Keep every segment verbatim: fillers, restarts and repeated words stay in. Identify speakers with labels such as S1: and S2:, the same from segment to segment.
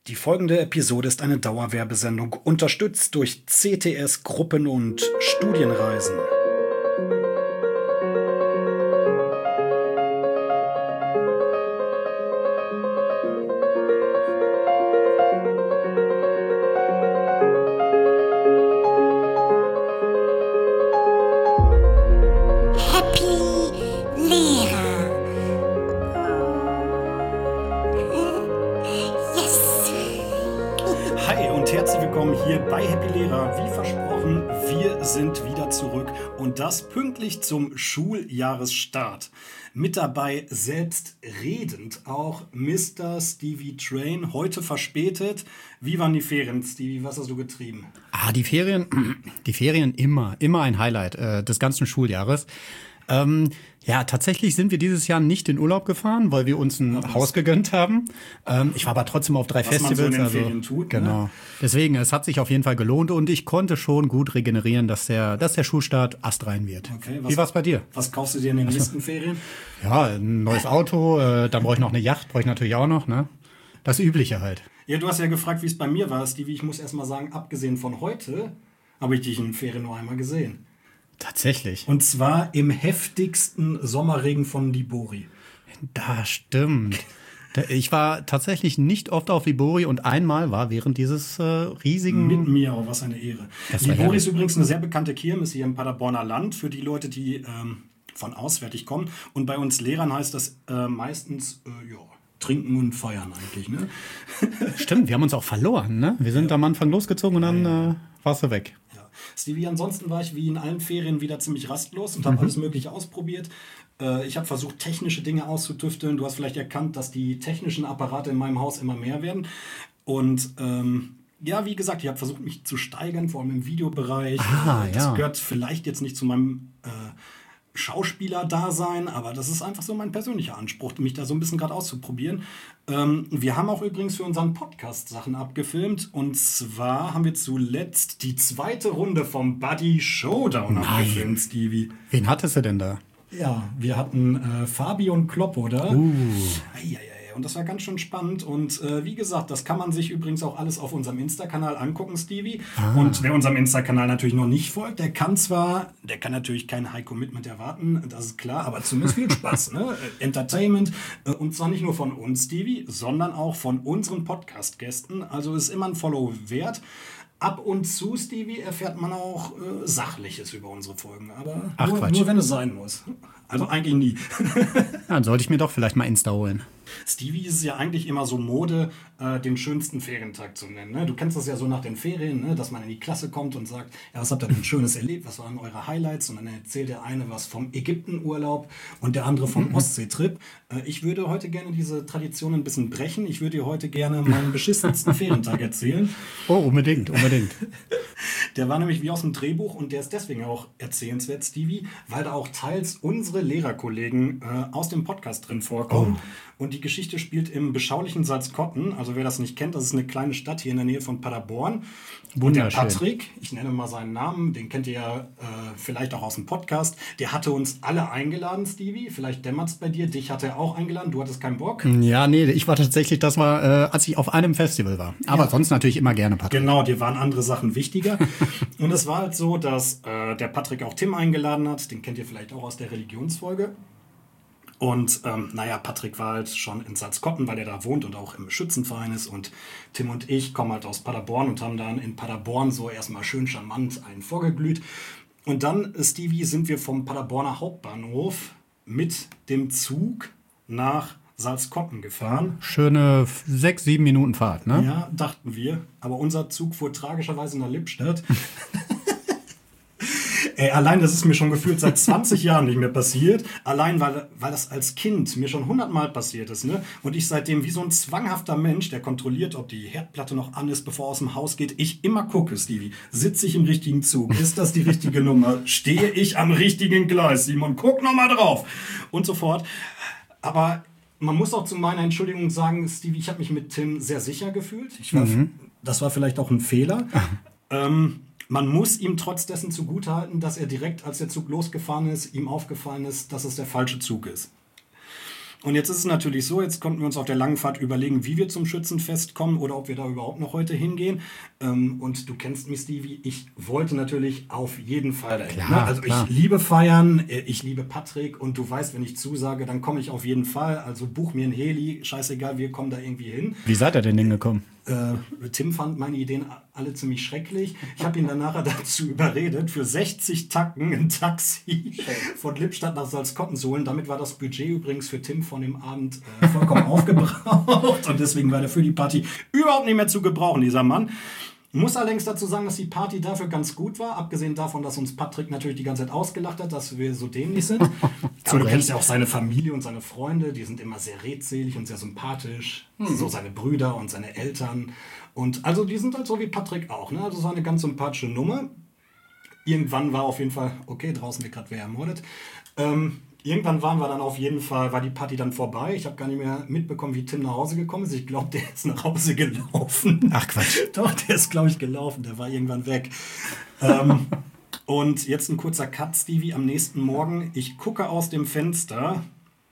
S1: Die folgende Episode ist eine Dauerwerbesendung, unterstützt durch C T S Gruppen- und Studienreisen. Bei Happy Lehrer, wie versprochen, wir sind wieder zurück und das pünktlich zum Schuljahresstart. Mit dabei selbstredend auch Mister Stevie Train, heute verspätet. Wie waren die Ferien, Stevie? Was hast du getrieben?
S2: Ah, die Ferien, die Ferien immer, immer ein Highlight äh, des ganzen Schuljahres. Ähm, ja, tatsächlich sind wir dieses Jahr nicht in Urlaub gefahren, weil wir uns ein ja, Haus gegönnt haben. Ähm, ich war aber trotzdem auf drei
S1: was
S2: Festivals.
S1: Man so in den
S2: also,
S1: Ferien tut,
S2: genau.
S1: Ne?
S2: Deswegen, es hat sich auf jeden Fall gelohnt und ich konnte schon gut regenerieren, dass der, dass der Schulstart astrein wird.
S1: Okay, was,
S2: Wie war's bei dir?
S1: Was kaufst du dir in den nächsten Ferien?
S2: Ja, ein neues Auto, äh, dann brauche ich noch eine Yacht, brauche ich natürlich auch noch, ne? Das Übliche halt.
S1: Ja, du hast ja gefragt, wie es bei mir war, Stevie. Ich muss erst mal sagen, abgesehen von heute, habe ich dich in den Ferien nur einmal gesehen.
S2: Tatsächlich.
S1: Und zwar im heftigsten Sommerregen von Libori.
S2: Das stimmt. Ich war tatsächlich nicht oft auf Libori und einmal war während dieses äh, riesigen...
S1: Mit mir, auch was eine Ehre. Libori ist übrigens eine sehr bekannte Kirmes hier im Paderborner Land für die Leute, die ähm, von auswärtig kommen. Und bei uns Lehrern heißt das äh, meistens, äh, ja, trinken und feiern eigentlich, ne?
S2: Stimmt, wir haben uns auch verloren, ne? Wir sind ja. am Anfang losgezogen und dann äh, warst du weg.
S1: Stevie, ansonsten war ich wie in allen Ferien wieder ziemlich rastlos und habe mhm. alles Mögliche ausprobiert. Äh, ich habe versucht, technische Dinge auszutüfteln. Du hast vielleicht erkannt, dass die technischen Apparate in meinem Haus immer mehr werden. Und ähm, ja, wie gesagt, ich habe versucht, mich zu steigern, vor allem im Videobereich.
S2: Ah,
S1: das
S2: ja.
S1: gehört vielleicht jetzt nicht zu meinem äh, Schauspieler-Dasein, aber das ist einfach so mein persönlicher Anspruch, mich da so ein bisschen gerade auszuprobieren. Ähm, wir haben auch übrigens für unseren Podcast Sachen abgefilmt und zwar haben wir zuletzt die zweite Runde vom Buddy Showdown
S2: Nein.
S1: abgefilmt, Stevie.
S2: Wen hattest du denn da?
S1: Ja, wir hatten äh, Fabi und Kloppo da.
S2: Uh.
S1: Eieiei. Und das war ganz schön spannend. Und äh, wie gesagt, das kann man sich übrigens auch alles auf unserem Insta-Kanal angucken, Stevie. Ah. Und wer unserem Insta-Kanal natürlich noch nicht folgt, der kann zwar, der kann natürlich kein High-Commitment erwarten, das ist klar, aber zumindest viel Spaß, ne? Entertainment. Äh, und zwar nicht nur von uns, Stevie, sondern auch von unseren Podcast-Gästen. Also ist immer ein Follow wert. Ab und zu, Stevie, erfährt man auch äh, Sachliches über unsere Folgen. Aber
S2: Ach,
S1: nur, nur wenn es sein muss. Also eigentlich nie.
S2: Ja, dann sollte ich mir doch vielleicht mal Insta holen.
S1: Stevie ist ja eigentlich immer so Mode, äh, den schönsten Ferientag zu nennen. Ne? Du kennst das ja so nach den Ferien, ne? Dass man in die Klasse kommt und sagt, ja, was habt ihr denn Schönes erlebt? Was waren eure Highlights? Und dann erzählt der eine was vom Ägyptenurlaub und der andere vom mhm. Ostseetrip. Äh, ich würde heute gerne diese Tradition ein bisschen brechen. Ich würde dir heute gerne meinen beschissensten Ferientag erzählen.
S2: Oh, unbedingt, unbedingt.
S1: Der war nämlich wie aus dem Drehbuch und der ist deswegen auch erzählenswert, Stevie, weil da auch teils unsere Lehrerkollegen äh, aus dem Podcast drin vorkommen. Oh. Und die Geschichte spielt im beschaulichen Salzkotten. Also wer das nicht kennt, das ist eine kleine Stadt hier in der Nähe von Paderborn. Und der Patrick, ich nenne mal seinen Namen, den kennt ihr ja äh, vielleicht auch aus dem Podcast, der hatte uns alle eingeladen, Stevie. Vielleicht dämmert's bei dir. Dich hat er auch eingeladen. Du hattest keinen Bock.
S2: Ja, nee, ich war tatsächlich, das war, äh, als ich auf einem Festival war. Aber ja. sonst natürlich immer gerne, Patrick.
S1: Genau, dir waren andere Sachen wichtiger. Und es war halt so, dass äh, der Patrick auch Tim eingeladen hat. Den kennt ihr vielleicht auch aus der Religionsfolge. Und ähm, naja, Patrick war halt schon in Salzkotten, weil er da wohnt und auch im Schützenverein ist. Und Tim und ich kommen halt aus Paderborn und haben dann in Paderborn so erstmal schön charmant einen vorgeglüht. Und dann, Stevie, sind wir vom Paderborner Hauptbahnhof mit dem Zug nach Salzkotten gefahren.
S2: Schöne sechs, sieben Minuten Fahrt, ne?
S1: Ja, dachten wir. Aber unser Zug fuhr tragischerweise nach Lippstadt. Ey, allein, das ist mir schon gefühlt seit zwanzig Jahren nicht mehr passiert. Allein, weil, weil das als Kind mir schon hundertmal passiert ist. Ne? Und ich seitdem wie so ein zwanghafter Mensch, der kontrolliert, ob die Herdplatte noch an ist, bevor er aus dem Haus geht, ich immer gucke, Stevie. Sitze ich im richtigen Zug? Ist das die richtige Nummer? Stehe ich am richtigen Gleis? Simon, guck noch mal drauf. Und so fort. Aber man muss auch zu meiner Entschuldigung sagen, Stevie, ich habe mich mit Tim sehr sicher gefühlt. Ich war, mhm. Das war vielleicht auch ein Fehler. ähm... Man muss ihm trotz dessen zugutehalten, dass er direkt, als der Zug losgefahren ist, ihm aufgefallen ist, dass es der falsche Zug ist. Und jetzt ist es natürlich so, jetzt konnten wir uns auf der langen Fahrt überlegen, wie wir zum Schützenfest kommen oder ob wir da überhaupt noch heute hingehen. Ähm, und du kennst mich, Stevie, ich wollte natürlich auf jeden Fall dahin.
S2: Klar,
S1: Ne? Also
S2: klar.
S1: ich liebe feiern, ich liebe Patrick und du weißt, wenn ich zusage, dann komme ich auf jeden Fall. Also buch mir ein Heli, scheißegal, wir kommen da irgendwie hin.
S2: Wie seid ihr denn hingekommen?
S1: Äh, Tim fand meine Ideen alle ziemlich schrecklich. Ich habe ihn dann nachher dazu überredet, für sechzig Tacken ein Taxi von Lippstadt nach Salzkotten zu holen. Damit war das Budget übrigens für Tim von dem Abend äh, vollkommen aufgebraucht. Und deswegen war der für die Party überhaupt nicht mehr zu gebrauchen, dieser Mann. Ich muss allerdings dazu sagen, dass die Party dafür ganz gut war. Abgesehen davon, dass uns Patrick natürlich die ganze Zeit ausgelacht hat, dass wir so dämlich sind. Aber du kennst ja auch seine Familie und seine Freunde. Die sind immer sehr redselig und sehr sympathisch. Mhm. So seine Brüder und seine Eltern. Und also die sind halt so wie Patrick auch. Ne? Also es war eine ganz sympathische Nummer. Irgendwann war auf jeden Fall, okay, draußen wird gerade wer ermordet. Ähm, Irgendwann waren wir dann auf jeden Fall, war die Party dann vorbei. Ich habe gar nicht mehr mitbekommen, wie Tim nach Hause gekommen ist. Ich glaube, der ist nach Hause gelaufen.
S2: Ach Quatsch.
S1: Doch, der ist, glaube ich, gelaufen. Der war irgendwann weg. ähm, und jetzt ein kurzer Cut, Stevie, am nächsten Morgen. Ich gucke aus dem Fenster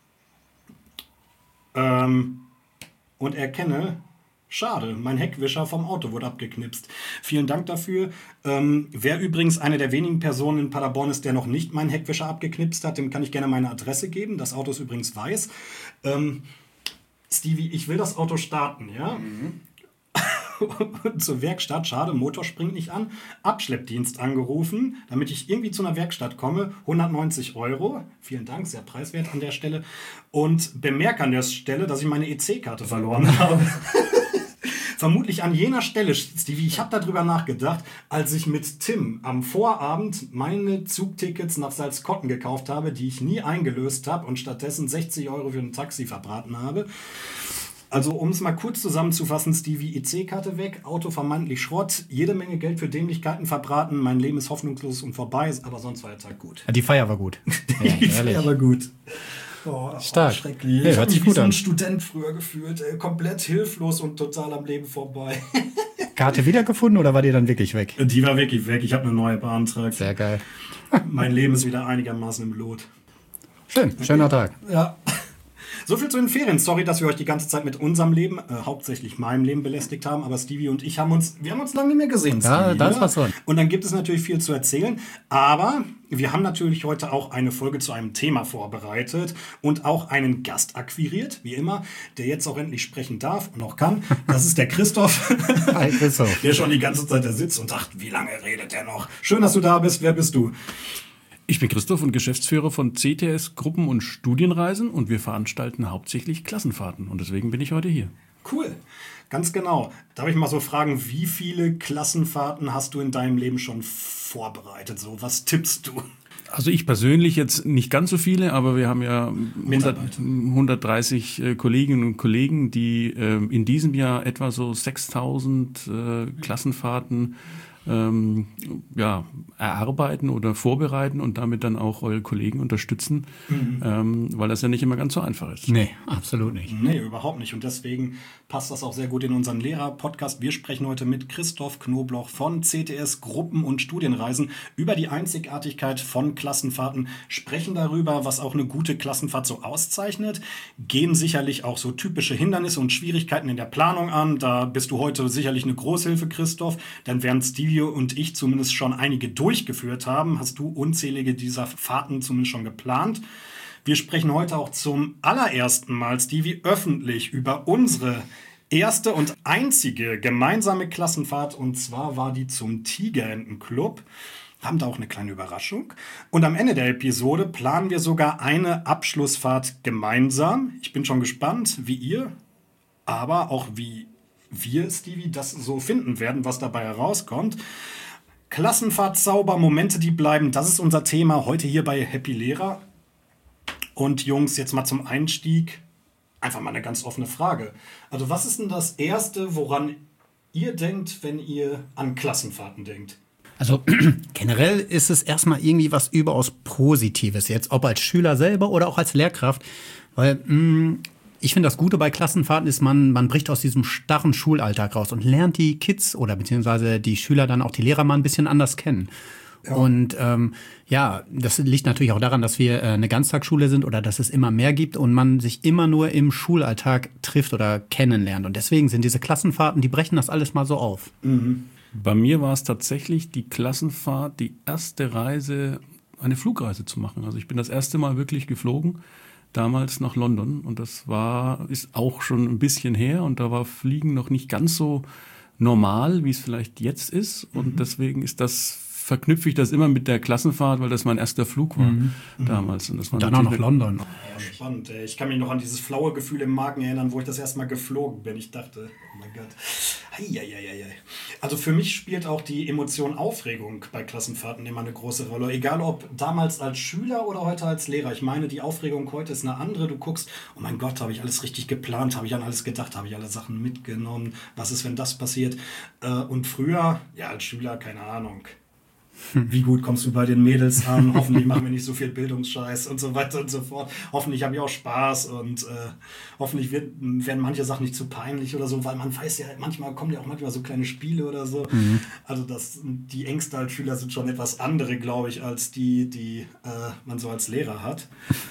S1: ähm, und erkenne... Schade, mein Heckwischer vom Auto wurde abgeknipst. Vielen Dank dafür. Ähm, wer übrigens eine der wenigen Personen in Paderborn ist, der noch nicht meinen Heckwischer abgeknipst hat, dem kann ich gerne meine Adresse geben. Das Auto ist übrigens weiß. Ähm, Stevie, ich will das Auto starten, ja? Mhm. Zur Werkstatt, schade, Motor springt nicht an. Abschleppdienst angerufen, damit ich irgendwie zu einer Werkstatt komme. hundertneunzig Euro. Vielen Dank, sehr preiswert an der Stelle. Und bemerke an der Stelle, dass ich meine E C-Karte verloren habe. Vermutlich an jener Stelle, Stevie, ich habe darüber nachgedacht, als ich mit Tim am Vorabend meine Zugtickets nach Salzkotten gekauft habe, die ich nie eingelöst habe und stattdessen sechzig Euro für ein Taxi verbraten habe. Also um es mal kurz zusammenzufassen, Stevie, E C-Karte weg, Auto vermeintlich Schrott, jede Menge Geld für Dämlichkeiten verbraten, mein Leben ist hoffnungslos und vorbei, aber sonst war der Tag gut.
S2: Die Feier war gut. Ja,
S1: die Feier war gut. Oh,
S2: stark.
S1: Oh, schrecklich.
S2: Hey,
S1: ich habe mich wie so ein
S2: an.
S1: Student früher gefühlt, ey, komplett hilflos und total am Leben vorbei.
S2: Karte wiedergefunden oder war die dann wirklich weg?
S1: Die war wirklich weg, ich habe eine neue beantragt.
S2: Sehr geil.
S1: Mein Leben ist wieder einigermaßen im Lot.
S2: Schön, schöner Tag.
S1: Ja. So viel zu den Ferien. Sorry, dass wir euch die ganze Zeit mit unserem Leben, äh, hauptsächlich meinem Leben belästigt haben, aber Stevie und ich haben uns, wir haben uns lange nicht mehr gesehen.
S2: Ja,
S1: Stevie,
S2: das
S1: ne?
S2: war so.
S1: Und dann gibt es natürlich viel zu erzählen, aber wir haben natürlich heute auch eine Folge zu einem Thema vorbereitet und auch einen Gast akquiriert, wie immer, der jetzt auch endlich sprechen darf und auch kann. Das ist der Christoph,
S2: Hi, Christoph.
S1: der schon die ganze Zeit da sitzt und sagt, wie lange redet der noch? Schön, dass du da bist. Wer bist du?
S3: Ich bin Christoph und Geschäftsführer von C T S Gruppen- und Studienreisen und wir veranstalten hauptsächlich Klassenfahrten und deswegen bin ich heute hier.
S1: Cool, ganz genau. Darf ich mal so fragen, wie viele Klassenfahrten hast du in deinem Leben schon vorbereitet? So, was tippst du?
S3: Also ich persönlich jetzt nicht ganz so viele, aber wir haben ja hundert, hundertdreißig äh, Kolleginnen und Kollegen, die äh, in diesem Jahr etwa so sechstausend äh, Klassenfahrten Ähm, ja, erarbeiten oder vorbereiten und damit dann auch eure Kollegen unterstützen, mhm. ähm, weil das ja nicht immer ganz so einfach ist.
S2: Nee, absolut nicht.
S1: Nee, überhaupt nicht. Und deswegen passt das auch sehr gut in unseren Lehrer-Podcast. Wir sprechen heute mit Christoph Knobloch von C T S Gruppen- und Studienreisen über die Einzigartigkeit von Klassenfahrten, sprechen darüber, was auch eine gute Klassenfahrt so auszeichnet, gehen sicherlich auch so typische Hindernisse und Schwierigkeiten in der Planung an. Da bist du heute sicherlich eine Großhilfe, Christoph, denn während Stevie und ich zumindest schon einige durchgeführt haben, hast du unzählige dieser Fahrten zumindest schon geplant. Wir sprechen heute auch zum allerersten Mal, Stevie, öffentlich über unsere erste und einzige gemeinsame Klassenfahrt, und zwar war die zum Tigerentenclub. Wir haben da auch eine kleine Überraschung. Und am Ende der Episode planen wir sogar eine Abschlussfahrt gemeinsam. Ich bin schon gespannt, wie ihr, aber auch wie wir, Stevie, das so finden werden, was dabei herauskommt. Klassenfahrt, Zauber, Momente, die bleiben, das ist unser Thema heute hier bei Happy Lehrer. Und Jungs, jetzt mal zum Einstieg einfach mal eine ganz offene Frage. Also was ist denn das Erste, woran ihr denkt, wenn ihr an Klassenfahrten denkt?
S2: Also generell ist es erstmal irgendwie was überaus Positives jetzt, ob als Schüler selber oder auch als Lehrkraft, weil mh, ich finde, das Gute bei Klassenfahrten ist, man, man bricht aus diesem starren Schulalltag raus und lernt die Kids oder beziehungsweise die Schüler dann auch die Lehrer mal ein bisschen anders kennen. Ja. Und ähm, ja, das liegt natürlich auch daran, dass wir äh, eine Ganztagsschule sind oder dass es immer mehr gibt und man sich immer nur im Schulalltag trifft oder kennenlernt. Und deswegen sind diese Klassenfahrten, die brechen das alles mal so auf.
S3: Mhm. Bei mir war es tatsächlich die Klassenfahrt, die erste Reise, eine Flugreise zu machen. Also ich bin das erste Mal wirklich geflogen, damals nach London. Und das war, ist auch schon ein bisschen her. Und da war Fliegen noch nicht ganz so normal, wie es vielleicht jetzt ist. Und mhm. deswegen ist das, verknüpfe ich das immer mit der Klassenfahrt, weil das mein erster Flug war mhm. damals.
S2: Und das war dann auch noch London.
S1: Ja, spannend. Ich kann mich noch an dieses flaue Gefühl im Magen erinnern, wo ich das erste Mal geflogen bin. Ich dachte, oh mein Gott. Heieieiei. Also für mich spielt auch die Emotion Aufregung bei Klassenfahrten immer eine große Rolle. Egal ob damals als Schüler oder heute als Lehrer. Ich meine, die Aufregung heute ist eine andere. Du guckst, oh mein Gott, habe ich alles richtig geplant? Habe ich an alles gedacht? Habe ich alle Sachen mitgenommen? Was ist, wenn das passiert? Und früher, ja, als Schüler, keine Ahnung. Wie gut kommst du bei den Mädels an? Hoffentlich machen wir nicht so viel Bildungsscheiß und so weiter und so fort. Hoffentlich habe ich auch Spaß und äh, hoffentlich wird, werden manche Sachen nicht zu peinlich oder so, weil man weiß ja, manchmal kommen ja auch manchmal so kleine Spiele oder so. Mhm. Also das, die Ängste als Schüler sind schon etwas andere, glaube ich, als die, die äh, man so als Lehrer hat.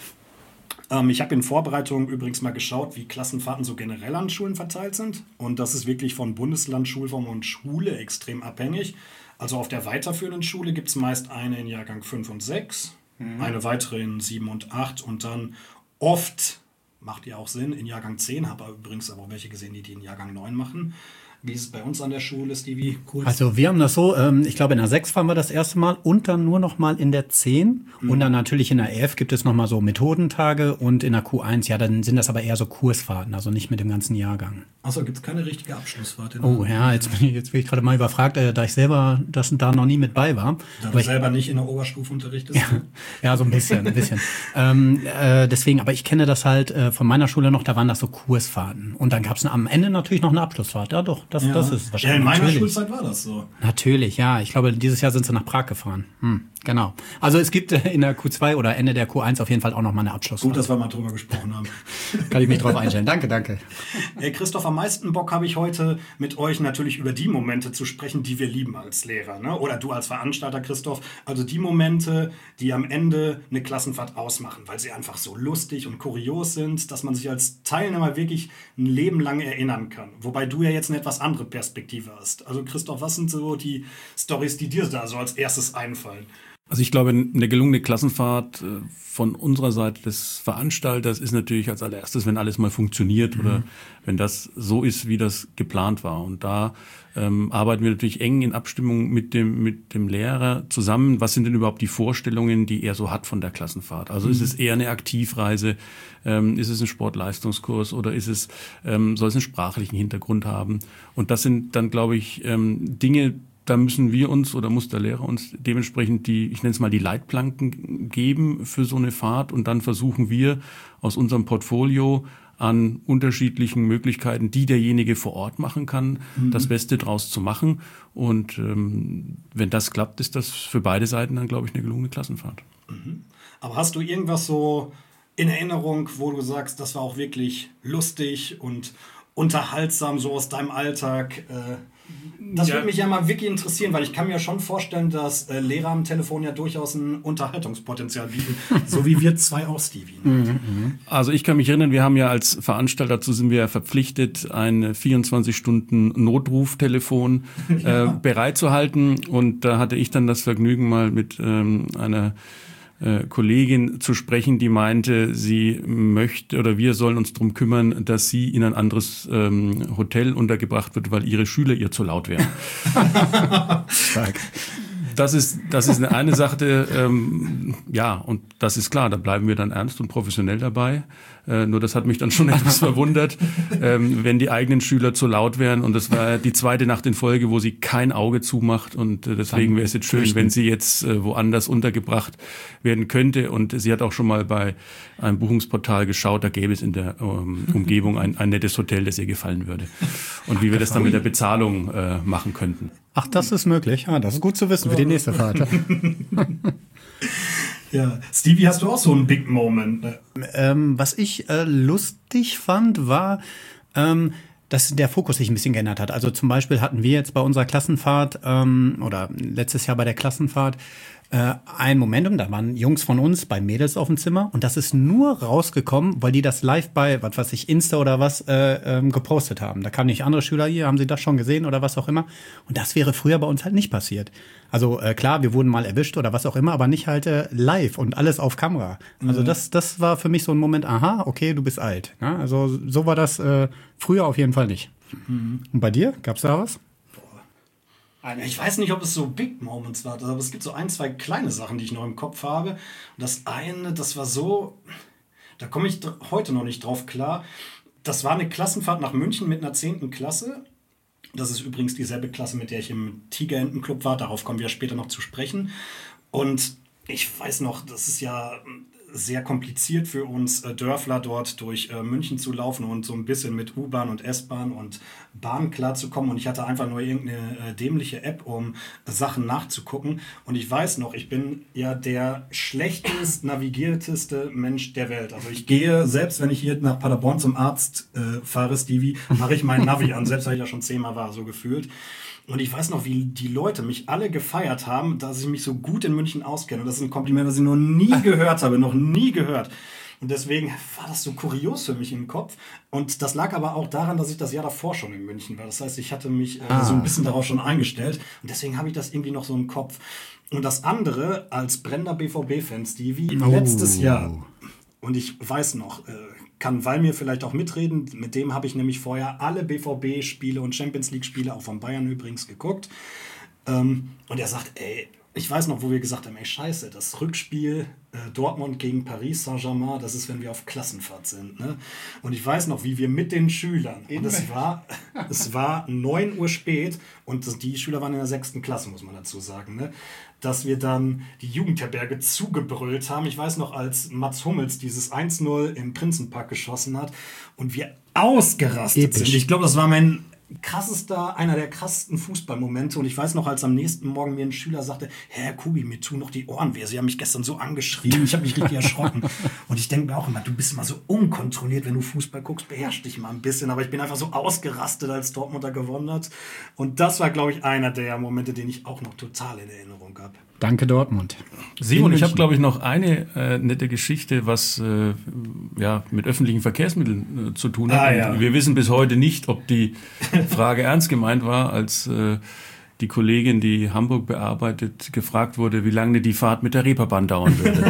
S1: Ähm, ich habe in Vorbereitung übrigens mal geschaut, wie Klassenfahrten so generell an Schulen verteilt sind. Und das ist wirklich von Bundesland, Schulform und Schule extrem abhängig. Also auf der weiterführenden Schule gibt es meist eine in Jahrgang fünf und sechs, mhm. eine weitere in sieben und acht und dann oft, macht ja auch Sinn, in Jahrgang zehn, habe übrigens aber auch welche gesehen, die die in Jahrgang neun machen. Wie ist es bei uns an der Schule, Stevie? Cool.
S2: Also wir haben das so, ähm, ich glaube in der sechs fahren wir das erste Mal und dann nur noch mal in der zehn. Mhm. Und dann natürlich in der elf gibt es noch mal so Methodentage und in der Q eins, ja, dann sind das aber eher so Kursfahrten, also nicht mit dem ganzen Jahrgang.
S1: Achso, gibt es keine richtige Abschlussfahrt?
S2: Oh ja, jetzt bin ich, jetzt bin ich gerade mal überfragt, äh, da ich selber das da noch nie mit bei war.
S1: Da du ich, selber nicht in der Oberstufe unterrichtest?
S2: Ja, ja, so ein bisschen, ein bisschen. ähm, äh, deswegen, aber ich kenne das halt äh, von meiner Schule noch, da waren das so Kursfahrten. Und dann gab es am Ende natürlich noch eine Abschlussfahrt, ja doch. Das,
S1: ja.
S2: das ist wahrscheinlich.
S1: Ja, in meiner
S2: natürlich.
S1: Schulzeit war das so.
S2: Natürlich, ja. Ich glaube, dieses Jahr sind sie nach Prag gefahren. Hm, genau. Also es gibt in der Q zwei oder Ende der Q eins auf jeden Fall auch noch mal eine Abschlussfahrt.
S1: Gut, dass wir mal drüber gesprochen haben.
S2: Kann ich mich drauf einstellen. Danke, danke.
S1: Hey Christoph, am meisten Bock habe ich heute mit euch natürlich über die Momente zu sprechen, die wir lieben als Lehrer, ne? Oder du als Veranstalter, Christoph. Also die Momente, die am Ende eine Klassenfahrt ausmachen, weil sie einfach so lustig und kurios sind, dass man sich als Teilnehmer wirklich ein Leben lang erinnern kann. Wobei du ja jetzt eine etwas andere Perspektive hast. Also Christoph, was sind so die Storys, die dir da so als erstes einfallen?
S3: Also ich glaube, eine gelungene Klassenfahrt von unserer Seite des Veranstalters ist natürlich als allererstes, wenn alles mal funktioniert mhm. oder wenn das so ist, wie das geplant war. Und da ähm, arbeiten wir natürlich eng in Abstimmung mit dem mit dem Lehrer zusammen. Was sind denn überhaupt die Vorstellungen, die er so hat von der Klassenfahrt? Also mhm. ist es eher eine Aktivreise? Ähm, ist es ein Sportleistungskurs oder ist es ähm, soll es einen sprachlichen Hintergrund haben? Und das sind dann, glaube ich, ähm, Dinge, da müssen wir uns oder muss der Lehrer uns dementsprechend die, ich nenne es mal die Leitplanken geben für so eine Fahrt und dann versuchen wir aus unserem Portfolio an unterschiedlichen Möglichkeiten, die derjenige vor Ort machen kann, mhm. das Beste draus zu machen. Und ähm, wenn das klappt, ist das für beide Seiten dann, glaube ich, eine gelungene Klassenfahrt.
S1: Mhm. Aber hast du irgendwas so in Erinnerung, wo du sagst, das war auch wirklich lustig und unterhaltsam, so aus deinem Alltag? Äh, Das ja. würde mich ja mal wirklich interessieren, weil ich kann mir schon vorstellen, dass äh, Lehrer am Telefon ja durchaus ein Unterhaltungspotenzial bieten. So wie wir zwei auch, Stevie.
S3: Mhm. Also ich kann mich erinnern, wir haben ja als Veranstalter, dazu sind wir ja verpflichtet, ein vierundzwanzig Stunden Notruftelefon ja. äh, bereitzuhalten. Und da hatte ich dann das Vergnügen, mal mit ähm, einer Äh, Kollegin zu sprechen, die meinte, sie möchte oder wir sollen uns darum kümmern, dass sie in ein anderes ähm, Hotel untergebracht wird, weil ihre Schüler ihr zu laut wären.
S2: Stark.
S3: Das ist, das ist eine, eine Sache, ähm, ja, und das ist klar, da bleiben wir dann ernst und professionell dabei. Äh, nur das hat mich dann schon etwas verwundert, ähm, wenn die eigenen Schüler zu laut wären. Und das war die zweite Nacht in Folge, wo sie kein Auge zumacht. Und äh, deswegen wäre es jetzt schön, wenn sie jetzt äh, woanders untergebracht werden könnte. Und sie hat auch schon mal bei einem Buchungsportal geschaut, da gäbe es in der ähm, Umgebung ein, ein nettes Hotel, das ihr gefallen würde. Und wie wir das dann mit der Bezahlung äh, machen könnten.
S2: Ach, das ist möglich. Ja, das ist gut zu wissen für die nächste Fahrt.
S1: Ja, Stevie, hast du auch so einen Big Moment? Ne?
S2: Ähm, was ich äh, lustig fand, war, ähm, dass der Fokus sich ein bisschen geändert hat. Also zum Beispiel hatten wir jetzt bei unserer Klassenfahrt ähm, oder letztes Jahr bei der Klassenfahrt äh, ein Momentum, da waren Jungs von uns bei Mädels auf dem Zimmer und das ist nur rausgekommen, weil die das live bei, was weiß ich, Insta oder was äh, ähm, gepostet haben. Da kamen nicht andere Schüler hier, haben sie das schon gesehen oder was auch immer. Und das wäre früher bei uns halt nicht passiert. Also äh, klar, wir wurden mal erwischt oder was auch immer, aber nicht halt äh, live und alles auf Kamera. Also mhm. das, das war für mich so ein Moment, aha, okay, du bist alt. Ja, also so war das äh, früher auf jeden Fall nicht. Mhm. Und bei dir, gab's da was?
S1: Ich weiß nicht, ob es so Big Moments war, aber es gibt so ein, zwei kleine Sachen, die ich noch im Kopf habe. Und das eine, das war so, da komme ich heute noch nicht drauf klar. Das war eine Klassenfahrt nach München mit einer zehnten Klasse. Das ist übrigens dieselbe Klasse, mit der ich im Tigerentenclub war. Darauf kommen wir später noch zu sprechen. Und ich weiß noch, das ist ja sehr kompliziert für uns äh, Dörfler dort durch äh, München zu laufen und so ein bisschen mit U-Bahn und S-Bahn und Bahn klarzukommen. Und ich hatte einfach nur irgendeine äh, dämliche App, um äh, Sachen nachzugucken. Und ich weiß noch, ich bin ja der schlechtest navigierteste Mensch der Welt. Also ich gehe, selbst wenn ich hier nach Paderborn zum Arzt äh, fahre, Stevie, mache ich meinen Navi an, selbst wenn ich ja schon zehnmal war, so gefühlt. Und ich weiß noch, wie die Leute mich alle gefeiert haben, dass ich mich so gut in München auskenne. Und das ist ein Kompliment, was ich noch nie gehört habe, noch nie gehört. Und deswegen war das so kurios für mich im Kopf. Und das lag aber auch daran, dass ich das Jahr davor schon in München war. Das heißt, ich hatte mich äh, ah. so ein bisschen darauf schon eingestellt. Und deswegen habe ich das irgendwie noch so im Kopf. Und das andere, als brennender B V B-Fan, Stevie, oh. letztes Jahr. Und ich weiß noch, äh, kann Walmir vielleicht auch mitreden. Mit dem habe ich nämlich vorher alle B V B-Spiele und Champions-League-Spiele, auch von Bayern übrigens, geguckt. Ähm, und er sagt, ey, ich weiß noch, wo wir gesagt haben, ey, scheiße, das Rückspiel äh, Dortmund gegen Paris Saint-Germain, das ist, wenn wir auf Klassenfahrt sind. Ne? Und ich weiß noch, wie wir mit den Schülern, und es war, es war neun Uhr spät und das, die Schüler waren in der sechsten Klasse, muss man dazu sagen, ne? Dass wir dann die Jugendherberge zugebrüllt haben. Ich weiß noch, als Mats Hummels dieses eins null im Prinzenpark geschossen hat und wir ausgerastet Episch. sind. Ich glaube, das war mein krassester, einer der krassesten Fußballmomente. Und ich weiß noch, als am nächsten Morgen mir ein Schüler sagte, Herr Kubi, mir tun noch die Ohren weh. Sie haben mich gestern so angeschrien. Ich habe mich richtig erschrocken. Und ich denke mir auch immer, du bist immer so unkontrolliert, wenn du Fußball guckst, beherrsch dich mal ein bisschen. Aber ich bin einfach so ausgerastet, als Dortmunder gewonnen hat. Und das war, glaube ich, einer der Momente, den ich auch noch total in Erinnerung habe.
S2: Danke, Dortmund.
S3: Simon, ich habe, glaube ich, noch eine äh, nette Geschichte, was äh, ja, mit öffentlichen Verkehrsmitteln äh, zu tun hat.
S1: Ah, ja.
S3: Wir wissen bis heute nicht, ob die Frage ernst gemeint war, als äh, die Kollegin, die Hamburg bearbeitet, gefragt wurde, wie lange die Fahrt mit der Reeperbahn dauern würde.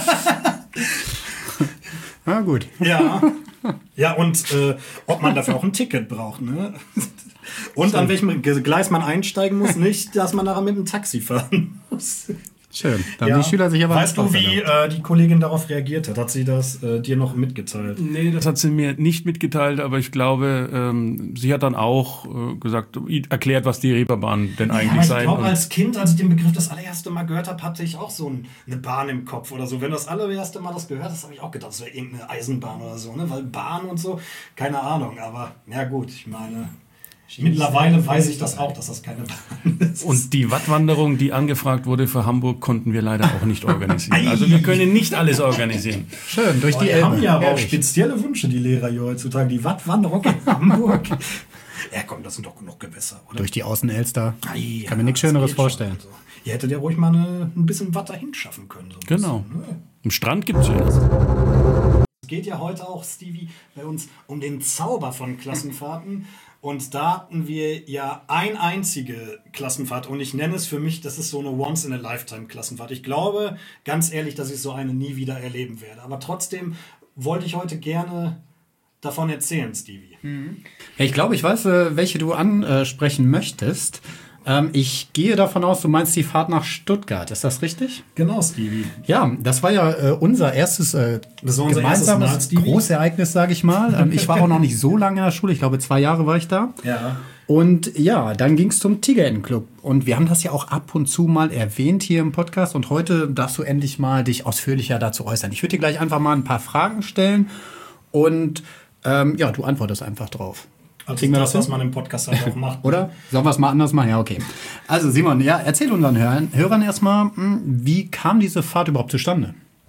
S2: Na gut.
S1: Ja, ja und äh, ob man dafür auch ein Ticket braucht, ne? Und Schön. An welchem Gleis man einsteigen muss, nicht, dass man nachher mit dem Taxi fahren muss.
S2: Schön, da haben ja. die Schüler sich aber...
S1: Weißt du, wie äh, die Kollegin darauf reagiert hat? Hat sie das äh, dir noch mitgeteilt?
S3: Nee, das hat sie mir nicht mitgeteilt, aber ich glaube, ähm, sie hat dann auch äh, gesagt, erklärt, was die Reeperbahn denn eigentlich ja, sei.
S1: Ich glaube, als Kind, als ich den Begriff das allererste Mal gehört habe, hatte ich auch so ein, eine Bahn im Kopf oder so. Wenn du das allererste Mal das gehört hast, habe ich auch gedacht, das wäre irgendeine Eisenbahn oder so, ne? Weil Bahn und so, keine Ahnung, aber ja gut, ich meine... Mittlerweile weiß ich das auch, dass das keine Bahn ist.
S3: Und die Wattwanderung, die angefragt wurde für Hamburg, konnten wir leider auch nicht organisieren. Also wir können nicht alles organisieren.
S2: Schön, durch die
S1: Elbe.
S2: Die
S1: haben ja aber auch spezielle Wünsche, die Lehrer hier heutzutage. Die Wattwanderung in Hamburg. Ja komm, das sind doch genug Gewässer, oder?
S2: Durch die Außenelster.
S1: Ja,
S2: kann mir nichts Schöneres vorstellen.
S1: So. Ihr hättet ja ruhig mal eine, ein bisschen Watt dahin schaffen können. So
S3: genau.
S1: Bisschen, ne?
S3: Im Strand gibt es ja.
S1: Es geht ja heute auch, Stevie, bei uns um den Zauber von Klassenfahrten. Und da hatten wir ja eine einzige Klassenfahrt und ich nenne es für mich, das ist so eine Once-in-a-Lifetime-Klassenfahrt. Ich glaube, ganz ehrlich, dass ich so eine nie wieder erleben werde. Aber trotzdem wollte ich heute gerne davon erzählen, Stevie.
S2: Mhm. Ja, ich glaube, ich weiß, welche du ansprechen möchtest. Ähm, ich gehe davon aus, du meinst die Fahrt nach Stuttgart. Ist das richtig?
S1: Genau, Stevie.
S2: Ja, das war ja äh, unser erstes äh,
S1: das war unser
S2: gemeinsames
S1: erstes Mal,
S2: Großereignis, sage ich mal. Ähm, ich war auch noch nicht so lange in der Schule. Ich glaube, zwei Jahre war ich da.
S1: Ja.
S2: Und ja, dann ging es zum Tigerentenclub. Und wir haben das ja auch ab und zu mal erwähnt hier im Podcast. Und heute darfst du endlich mal dich ausführlicher dazu äußern. Ich würde dir gleich einfach mal ein paar Fragen stellen. Und ähm, ja, du antwortest einfach drauf.
S1: Also Kriegen wir das, das was man im Podcast halt auch macht.
S2: Oder? Sollen wir es mal anders machen? Ja, okay. Also Simon, ja, erzähl unseren Hörern, Hörern erstmal, wie kam diese Fahrt überhaupt zustande?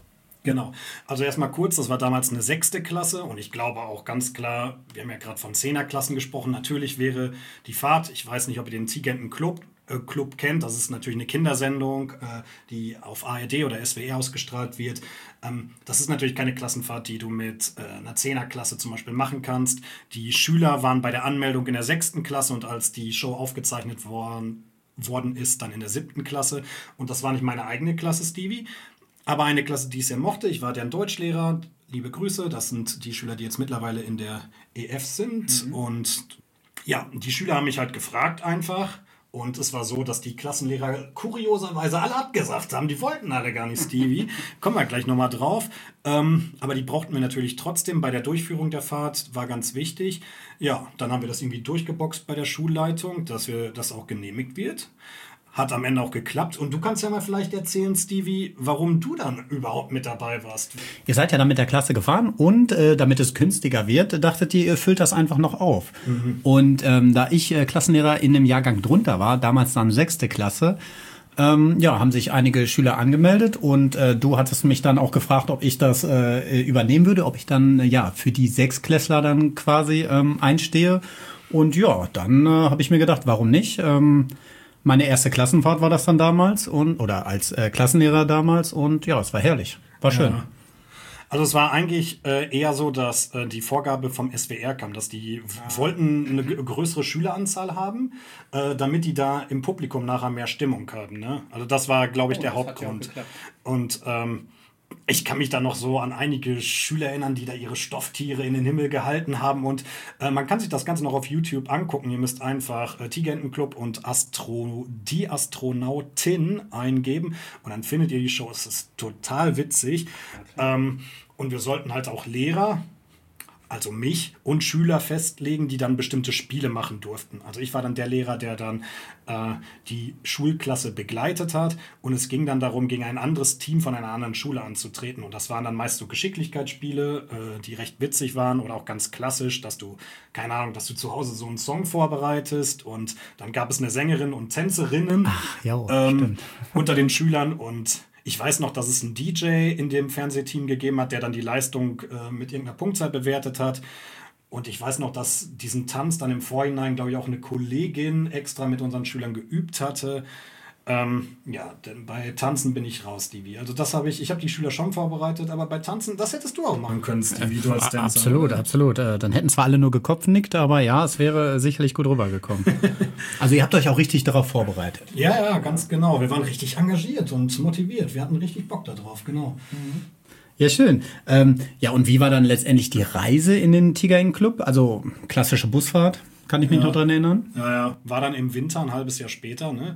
S1: Genau. Also erstmal kurz, das war damals eine sechste Klasse und ich glaube auch ganz klar, wir haben ja gerade von Zehnerklassen gesprochen, natürlich wäre die Fahrt, ich weiß nicht, ob ihr den Tigenten Club, äh, Club kennt, das ist natürlich eine Kindersendung, äh, die auf A R D oder S W R ausgestrahlt wird. Ähm, das ist natürlich keine Klassenfahrt, die du mit äh, einer Zehnerklasse zum Beispiel machen kannst. Die Schüler waren bei der Anmeldung in der sechsten Klasse und als die Show aufgezeichnet worden, worden ist, dann in der siebten Klasse und das war nicht meine eigene Klasse, Stevie. Aber eine Klasse, die ich sehr mochte, ich war deren Deutschlehrer, liebe Grüße, das sind die Schüler, die jetzt mittlerweile in der E F sind. Mhm. Und ja, die Schüler haben mich halt gefragt einfach. Und es war so, dass die Klassenlehrer kurioserweise alle abgesagt haben. Die wollten alle gar nicht Stevie. Kommen wir gleich nochmal drauf. Ähm, aber die brauchten wir natürlich trotzdem bei der Durchführung der Fahrt, war ganz wichtig. Ja, dann haben wir das irgendwie durchgeboxt bei der Schulleitung, dass wir das auch genehmigt wird. Hat am Ende auch geklappt. Und du kannst ja mal vielleicht erzählen, Stevie, warum du dann überhaupt mit dabei warst.
S2: Ihr seid ja dann mit der Klasse gefahren und äh, damit es günstiger wird, dachtet ihr, ihr füllt das einfach noch auf. Mhm. Und ähm, da ich äh, Klassenlehrer in dem Jahrgang drunter war, damals dann sechste Klasse, ähm, ja, haben sich einige Schüler angemeldet und äh, du hattest mich dann auch gefragt, ob ich das äh, übernehmen würde, ob ich dann äh, ja für die Sechsklässler dann quasi ähm, einstehe. Und ja, dann äh, habe ich mir gedacht, warum nicht? Ähm, Meine erste Klassenfahrt war das dann damals und oder als äh, Klassenlehrer damals und ja, es war herrlich, war schön.
S1: Ja. Also es war eigentlich äh, eher so, dass äh, die Vorgabe vom S W R kam, dass die ja. wollten eine g- größere Schüleranzahl haben, äh, damit die da im Publikum nachher mehr Stimmung haben. Ne? Also das war, glaube ich, oh, der Hauptgrund. Ja und ähm, ich kann mich da noch so an einige Schüler erinnern, die da ihre Stofftiere in den Himmel gehalten haben. Und äh, man kann sich das Ganze noch auf YouTube angucken. Ihr müsst einfach äh, Tigerentenclub und Astro, die Astronautin eingeben. Und dann findet ihr die Show. Es ist total witzig. Okay. Ähm, und wir sollten halt auch Lehrer, also mich und Schüler festlegen, die dann bestimmte Spiele machen durften. Also ich war dann der Lehrer, der dann äh, die Schulklasse begleitet hat und es ging dann darum, gegen ein anderes Team von einer anderen Schule anzutreten und das waren dann meist so Geschicklichkeitsspiele, äh, die recht witzig waren oder auch ganz klassisch, dass du, keine Ahnung, dass du zu Hause so einen Song vorbereitest und dann gab es eine Sängerin und Tänzerinnen
S2: Ach, jo,
S1: ähm, unter den Schülern und ich weiß noch, dass es einen D J in dem Fernsehteam gegeben hat, der dann die Leistung äh, mit irgendeiner Punktzahl bewertet hat. Und ich weiß noch, dass diesen Tanz dann im Vorhinein, glaube ich, auch eine Kollegin extra mit unseren Schülern geübt hatte. Ähm, ja, denn bei Tanzen bin ich raus, Stevie. Also das habe ich, ich habe die Schüler schon vorbereitet, aber bei Tanzen, das hättest du auch machen können, Stevie, du als Tänzer.
S2: Absolut, absolut. Dann hätten zwar alle nur gekopfnickt, aber ja, es wäre sicherlich gut rübergekommen. Also ihr habt euch auch richtig darauf vorbereitet.
S1: Ja, ja, ganz genau. Wir waren richtig engagiert und motiviert. Wir hatten richtig Bock darauf, genau. Mhm.
S2: Ja, schön. Ähm, ja, und wie war dann letztendlich die Reise in den Tigerentenclub? Also klassische Busfahrt, kann ich mich
S1: ja.
S2: noch dran erinnern?
S1: Ja, ja, war dann im Winter, ein halbes Jahr später, ne?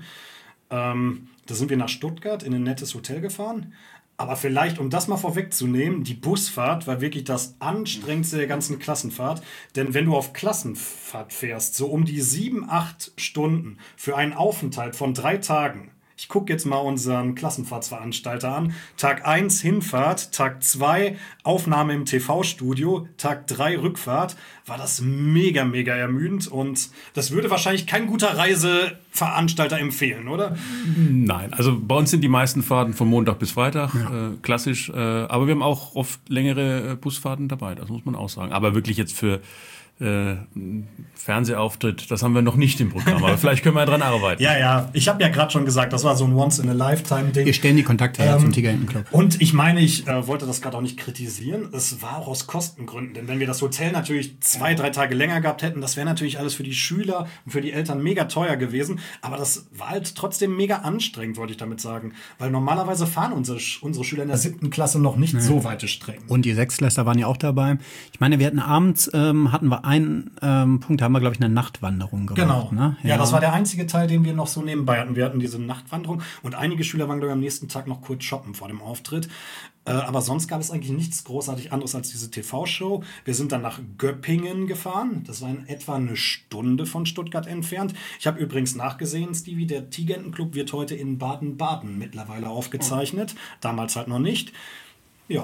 S1: Ähm, da sind wir nach Stuttgart in ein nettes Hotel gefahren. Aber vielleicht, um das mal vorwegzunehmen, die Busfahrt war wirklich das anstrengendste der ganzen Klassenfahrt. Denn wenn du auf Klassenfahrt fährst, so um die sieben, acht Stunden für einen Aufenthalt von drei Tagen. Ich gucke jetzt mal unseren Klassenfahrtsveranstalter an. Tag eins Hinfahrt, Tag zwei Aufnahme im T V-Studio, Tag drei Rückfahrt. War das mega, mega ermüdend. Und das würde wahrscheinlich kein guter Reiseveranstalter empfehlen, oder?
S3: Nein, also bei uns sind die meisten Fahrten von Montag bis Freitag, ja. äh, klassisch. Äh, aber wir haben auch oft längere äh, Busfahrten dabei, das muss man auch sagen. Aber wirklich jetzt für Äh, Fernsehauftritt, das haben wir noch nicht im Programm, aber vielleicht können wir ja dran arbeiten.
S1: Ja, ja, ich habe ja gerade schon gesagt, das war so ein Once-in-a-Lifetime-Ding.
S2: Wir stellen die Kontakte her ähm, zum Tigerentenclub.
S1: Und ich meine, ich äh, wollte das gerade auch nicht kritisieren, es war auch aus Kostengründen, denn wenn wir das Hotel natürlich zwei, drei Tage länger gehabt hätten, das wäre natürlich alles für die Schüler und für die Eltern mega teuer gewesen, aber das war halt trotzdem mega anstrengend, wollte ich damit sagen, weil normalerweise fahren unsere, unsere Schüler in der siebten Klasse noch nicht ja. so weite Strecken.
S2: Und die Sechstklässler waren ja auch dabei. Ich meine, wir hatten abends, ähm, hatten wir einen ähm, Punkt, da haben wir, glaube ich, eine Nachtwanderung gemacht.
S1: Genau.
S2: Ne?
S1: Ja. ja, das war der einzige Teil, den wir noch so nebenbei hatten. Wir hatten diese Nachtwanderung und einige Schüler waren, glaube ich, am nächsten Tag noch kurz shoppen vor dem Auftritt. Äh, aber sonst gab es eigentlich nichts großartig anderes als diese T V-Show. Wir sind dann nach Göppingen gefahren. Das war in etwa eine Stunde von Stuttgart entfernt. Ich habe übrigens nachgesehen, Stevie, der Tigerentenclub wird heute in Baden-Baden mittlerweile aufgezeichnet. Oh. Damals halt noch nicht. Ja.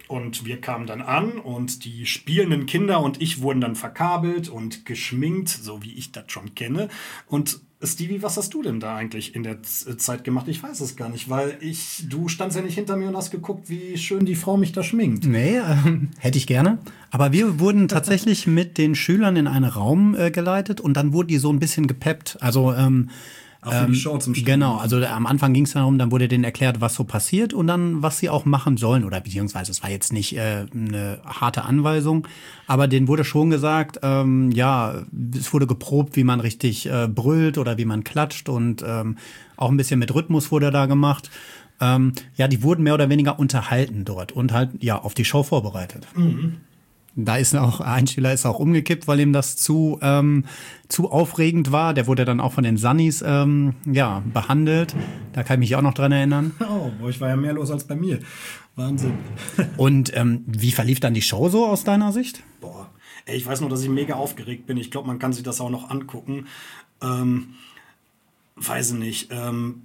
S1: Und wir kamen dann an und die spielenden Kinder und ich wurden dann verkabelt und geschminkt, so wie ich das schon kenne. Und Stevie, was hast du denn da eigentlich in der Zeit gemacht? Ich weiß es gar nicht, weil ich, du standst ja nicht hinter mir und hast geguckt, wie schön die Frau mich da schminkt.
S2: Nee, ähm, hätte ich gerne. Aber wir wurden tatsächlich mit den Schülern in einen Raum äh, geleitet und dann wurde die so ein bisschen gepeppt. Also ähm,
S1: Auch für die Show zum Schluss.
S2: Genau, also am Anfang ging es darum, dann wurde denen erklärt, was so passiert und dann, was sie auch machen sollen. Oder beziehungsweise, es war jetzt nicht äh, eine harte Anweisung, aber denen wurde schon gesagt, ähm, ja, es wurde geprobt, wie man richtig äh, brüllt oder wie man klatscht und ähm, auch ein bisschen mit Rhythmus wurde da gemacht. Ähm, ja, die wurden mehr oder weniger unterhalten dort und halt, ja, auf die Show vorbereitet. Mhm. Da ist auch, ein Schüler ist auch umgekippt, weil ihm das zu, ähm, zu aufregend war. Der wurde dann auch von den Sunnies, ähm, ja, behandelt. Da kann ich mich auch noch dran erinnern.
S1: Oh, bei euch war ja mehr los als bei mir. Wahnsinn.
S2: Und ähm, wie verlief dann die Show so aus deiner Sicht?
S1: Boah, ey, ich weiß nur, dass ich mega aufgeregt bin. Ich glaube, man kann sich das auch noch angucken. Ähm, weiß ich nicht. Ähm,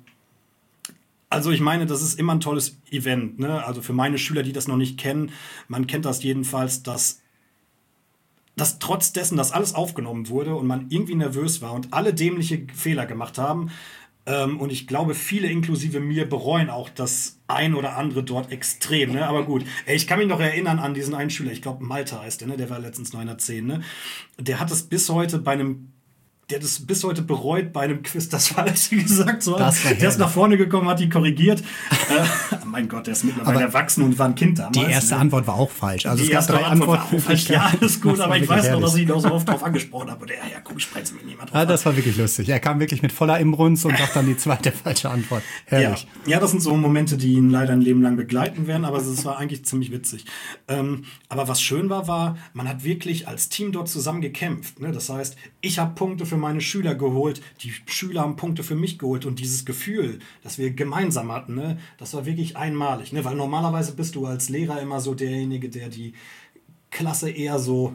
S1: Also ich meine, das ist immer ein tolles Event, ne? Also für meine Schüler, die das noch nicht kennen, man kennt das jedenfalls, dass, dass trotz dessen, dass alles aufgenommen wurde und man irgendwie nervös war und alle dämliche Fehler gemacht haben, ähm, und ich glaube, viele inklusive mir bereuen auch das ein oder andere dort extrem, ne? Aber gut, ey, ich kann mich noch erinnern an diesen einen Schüler, ich glaube Malta heißt der, ne? Der war letztens neunhundertzehn, ne? Der hat es bis heute bei einem Der hat es bis heute bereut bei einem Quiz, das falsch gesagt so.
S2: Das war
S1: der ist nach vorne gekommen, hat die korrigiert. äh, mein Gott, der ist mittlerweile aber erwachsen und war ein Kind damals.
S2: Die erste ne? Antwort war auch falsch. Also
S1: die
S2: es gab
S1: erste
S2: drei
S1: Antwort
S2: Antworten.
S1: War falsch. Ja, alles gut, aber ich weiß
S2: herrlich.
S1: noch, dass ich ihn auch so oft drauf angesprochen habe. Und der, ja, komm, spreche mit niemand drauf
S2: ah, das war wirklich lustig. Er kam wirklich mit voller Imbrunst und sagt dann die zweite falsche Antwort. Herrlich.
S1: Ja. ja, das sind so Momente, die ihn leider ein Leben lang begleiten werden, aber es war eigentlich ziemlich witzig. Ähm, aber was schön war, war, man hat wirklich als Team dort zusammen gekämpft. Ne? Das heißt, ich habe Punkte für meine Schüler geholt, die Schüler haben Punkte für mich geholt und dieses Gefühl, das wir gemeinsam hatten, ne, das war wirklich einmalig, ne, weil normalerweise bist du als Lehrer immer so derjenige, der die Klasse eher so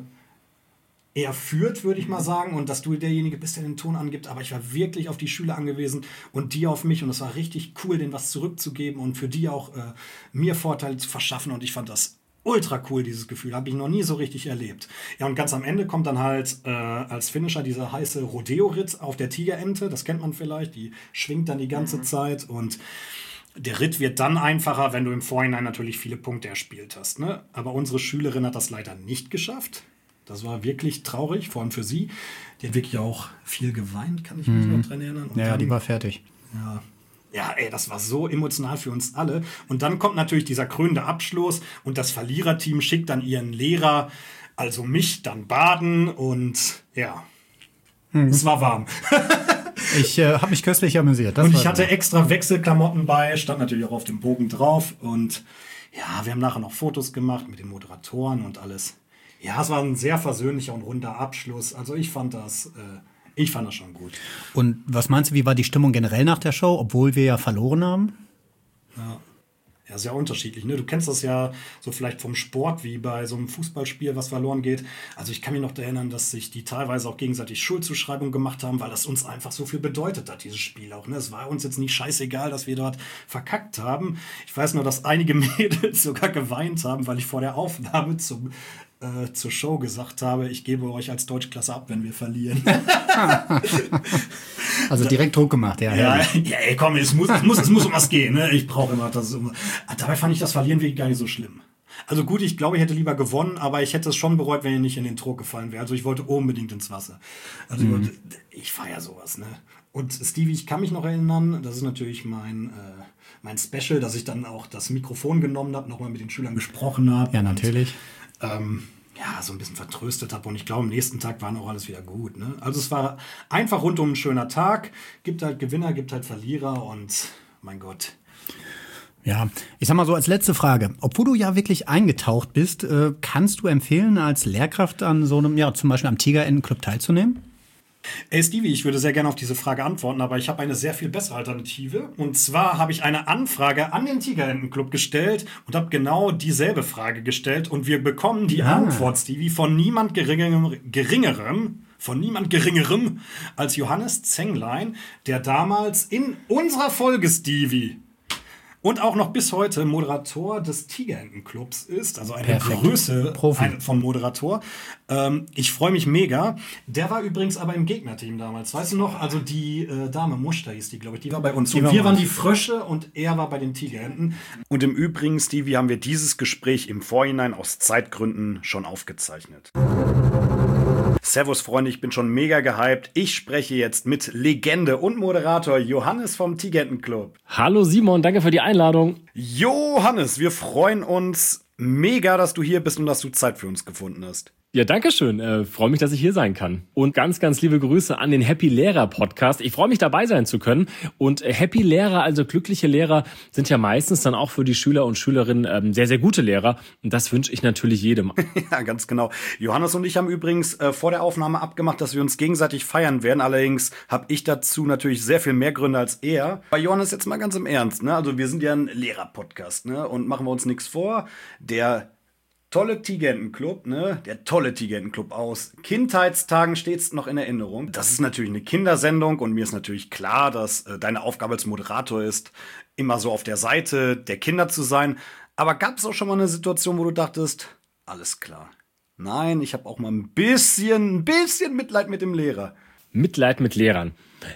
S1: eher führt, würde ich mal sagen, und dass du derjenige bist, der den Ton angibt, aber ich war wirklich auf die Schüler angewiesen und die auf mich und es war richtig cool, denen was zurückzugeben und für die auch äh, mir Vorteile zu verschaffen und ich fand das ultra cool, dieses Gefühl. Habe ich noch nie so richtig erlebt. Ja, und ganz am Ende kommt dann halt äh, als Finisher dieser heiße Rodeo-Ritt auf der Tigerente. Das kennt man vielleicht. Die schwingt dann die ganze mhm. Zeit. Und der Ritt wird dann einfacher, wenn du im Vorhinein natürlich viele Punkte erspielt hast. Ne? Aber unsere Schülerin hat das leider nicht geschafft. Das war wirklich traurig, vor allem für sie. Die hat wirklich auch viel geweint, kann ich mich mhm. noch dran erinnern. Und
S2: ja,
S1: dann,
S2: die war fertig.
S1: Ja. Ja, ey, das war so emotional für uns alle. Und dann kommt natürlich dieser krönende Abschluss und das Verliererteam schickt dann ihren Lehrer, also mich, dann baden und ja, hm. es war warm.
S2: Ich äh, habe mich köstlich amüsiert. Das
S1: und
S2: war
S1: ich hatte
S2: so.
S1: extra Wechselklamotten bei, stand natürlich auch auf dem Bogen drauf und ja, wir haben nachher noch Fotos gemacht mit den Moderatoren und alles. Ja, es war ein sehr versöhnlicher und runder Abschluss. Also ich fand das... Äh, Ich fand das schon gut.
S2: Und was meinst du, wie war die Stimmung generell nach der Show, obwohl wir ja verloren haben?
S1: Ja, ja sehr unterschiedlich. Ne? Du kennst das ja so vielleicht vom Sport, wie bei so einem Fußballspiel, was verloren geht. Also ich kann mich noch erinnern, dass sich die teilweise auch gegenseitig Schuldzuschreibungen gemacht haben, weil das uns einfach so viel bedeutet hat, dieses Spiel auch. Ne? Es war uns jetzt nicht scheißegal, dass wir dort verkackt haben. Ich weiß nur, dass einige Mädels sogar geweint haben, weil ich vor der Aufnahme zum Äh, zur Show gesagt habe, ich gebe euch als Deutschklasse ab, wenn wir verlieren.
S2: Also direkt Druck gemacht, ja.
S1: Ja, ja ey, komm, es muss, es muss, es muss um was gehen. Ne? Ich brauche immer das. Immer. Dabei fand ich das Verlieren wirklich gar nicht so schlimm. Also gut, ich glaube, ich hätte lieber gewonnen, aber ich hätte es schon bereut, wenn ihr nicht in den Druck gefallen wäre. Also ich wollte unbedingt ins Wasser. Also mhm. ich, ich feiere sowas. Ne? Und Stevie, ich kann mich noch erinnern, das ist natürlich mein, äh, mein Special, dass ich dann auch das Mikrofon genommen habe, nochmal mit den Schülern gesprochen habe.
S2: Ja, natürlich.
S1: Ähm, ja, so ein bisschen vertröstet habe und ich glaube, am nächsten Tag war auch alles wieder gut. Ne? Also es war einfach rundum ein schöner Tag. Gibt halt Gewinner, gibt halt Verlierer und mein Gott.
S2: Ja, ich sag mal so als letzte Frage. Obwohl du ja wirklich eingetaucht bist, äh, kannst du empfehlen, als Lehrkraft an so einem, ja, zum Beispiel am Tigerentenclub teilzunehmen?
S1: Ey Stevie, ich würde sehr gerne auf diese Frage antworten, aber ich habe eine sehr viel bessere Alternative. Und zwar habe ich eine Anfrage an den Tigerentenclub gestellt und habe genau dieselbe Frage gestellt. Und wir bekommen die ah. Antwort, Stevie, von niemand geringerem, geringerem, von niemand geringerem als Johannes Zenglein, der damals in unserer Folge, Stevie, Und auch noch bis heute Moderator des Tigerentenclubs ist, also eine
S2: Perfekt.
S1: Größe
S2: Profi.
S1: ein, vom Moderator. Ähm, ich freue mich mega. Der war übrigens aber im Gegnerteam damals. Weißt du noch? Also die äh, Dame Muster hieß die, glaube ich, die war bei uns. Und wir waren die Frösche und er war bei den Tigerenten. Und im Übrigen, Stevie, haben wir dieses Gespräch im Vorhinein aus Zeitgründen schon aufgezeichnet. Servus Freunde, ich bin schon mega gehypt. Ich spreche jetzt mit Legende und Moderator Johannes vom Tigerentenclub.
S4: Hallo Simon, danke für die Einladung.
S1: Johannes, wir freuen uns mega, dass du hier bist und dass du Zeit für uns gefunden hast.
S4: Ja, danke schön. Äh, freue mich, dass ich hier sein kann. Und ganz, ganz liebe Grüße an den Happy Lehrer Podcast. Ich freue mich, dabei sein zu können. Und äh, Happy Lehrer, also glückliche Lehrer, sind ja meistens dann auch für die Schüler und Schülerinnen ähm, sehr, sehr gute Lehrer. Und das wünsche ich natürlich jedem.
S1: Ja, ganz genau. Johannes und ich haben übrigens äh, vor der Aufnahme abgemacht, dass wir uns gegenseitig feiern werden. Allerdings habe ich dazu natürlich sehr viel mehr Gründe als er. Bei Johannes jetzt mal ganz im Ernst, ne? Also wir sind ja ein Lehrer-Podcast, ne? Und machen wir uns nichts vor. Der tolle Tigerentenclub, ne? Der tolle Tigerentenclub aus Kindheitstagen stets noch in Erinnerung. Das ist natürlich eine Kindersendung und mir ist natürlich klar, dass äh, deine Aufgabe als Moderator ist, immer so auf der Seite der Kinder zu sein. Aber gab es auch schon mal eine Situation, wo du dachtest, alles klar. Nein, ich habe auch mal ein bisschen, ein bisschen Mitleid mit dem Lehrer.
S4: Mitleid mit Lehrern.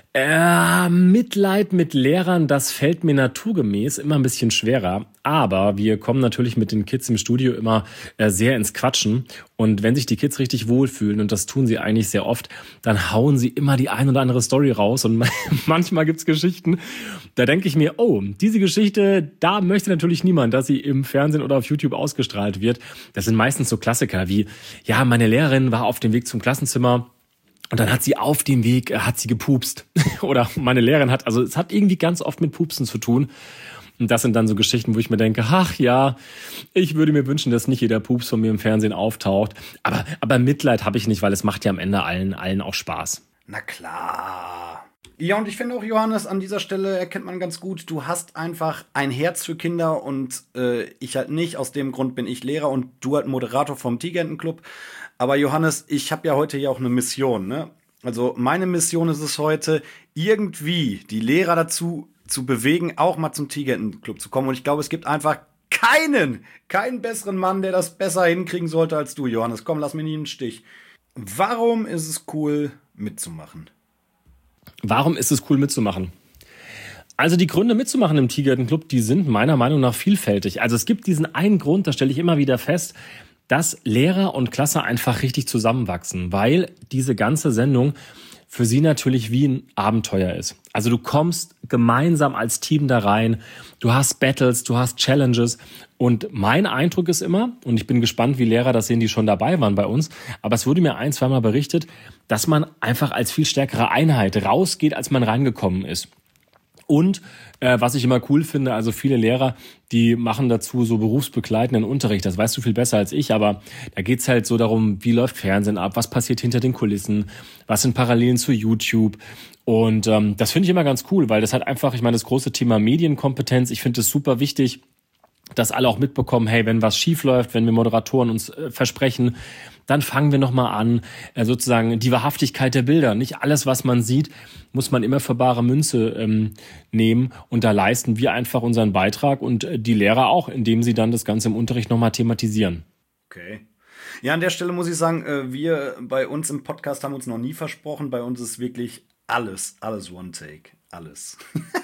S4: Äh, Mitleid mit Lehrern, das fällt mir naturgemäß immer ein bisschen schwerer. Aber wir kommen natürlich mit den Kids im Studio immer äh, sehr ins Quatschen. Und wenn sich die Kids richtig wohlfühlen, und das tun sie eigentlich sehr oft, dann hauen sie immer die ein oder andere Story raus. Und manchmal gibt's Geschichten, da denke ich mir, oh, diese Geschichte, da möchte natürlich niemand, dass sie im Fernsehen oder auf YouTube ausgestrahlt wird. Das sind meistens so Klassiker wie, ja, meine Lehrerin war auf dem Weg zum Klassenzimmer. Und dann hat sie auf dem Weg, äh, hat sie gepupst. Oder meine Lehrerin hat, also es hat irgendwie ganz oft mit Pupsen zu tun. Und das sind dann so Geschichten, wo ich mir denke, ach ja, ich würde mir wünschen, dass nicht jeder Pups von mir im Fernsehen auftaucht. Aber, aber Mitleid habe ich nicht, weil es macht ja am Ende allen, allen auch Spaß.
S1: Na klar. Ja, und ich finde auch, Johannes, an dieser Stelle erkennt man ganz gut, du hast einfach ein Herz für Kinder und äh, ich halt nicht. Aus dem Grund bin ich Lehrer und du halt Moderator vom Tigerentenclub. Aber Johannes, ich habe ja heute hier auch eine Mission, ne? Also meine Mission ist es heute, irgendwie die Lehrer dazu zu bewegen, auch mal zum Tigerentenclub zu kommen. Und ich glaube, es gibt einfach keinen, keinen besseren Mann, der das besser hinkriegen sollte als du, Johannes. Komm, lass mich nicht im Stich. Warum ist es cool, mitzumachen?
S4: Warum ist es cool, mitzumachen? Also die Gründe mitzumachen im Tigerentenclub, die sind meiner Meinung nach vielfältig. Also es gibt diesen einen Grund, das stelle ich immer wieder fest, dass Lehrer und Klasse einfach richtig zusammenwachsen, weil diese ganze Sendung für sie natürlich wie ein Abenteuer ist. Also du kommst gemeinsam als Team da rein, du hast Battles, du hast Challenges und mein Eindruck ist immer, und ich bin gespannt, wie Lehrer das sehen, die schon dabei waren bei uns, aber es wurde mir ein, zweimal berichtet, dass man einfach als viel stärkere Einheit rausgeht, als man reingekommen ist. Und äh, was ich immer cool finde, also viele Lehrer, die machen dazu so berufsbegleitenden Unterricht. Das weißt du viel besser als ich, aber da geht's halt so darum, wie läuft Fernsehen ab, was passiert hinter den Kulissen, was sind Parallelen zu YouTube. Und ähm, das finde ich immer ganz cool, weil das halt einfach, ich meine, das große Thema Medienkompetenz, ich finde es super wichtig, dass alle auch mitbekommen, hey, wenn was schief läuft, wenn wir Moderatoren uns äh, versprechen, dann fangen wir nochmal an, äh, sozusagen die Wahrhaftigkeit der Bilder. Nicht alles, was man sieht, muss man immer für bare Münze ähm, nehmen. Und da leisten wir einfach unseren Beitrag und äh, die Lehrer auch, indem sie dann das Ganze im Unterricht nochmal thematisieren.
S1: Okay. Ja, an der Stelle muss ich sagen, äh, wir bei uns im Podcast haben uns noch nie versprochen. Bei uns ist wirklich alles, alles One Take. Alles.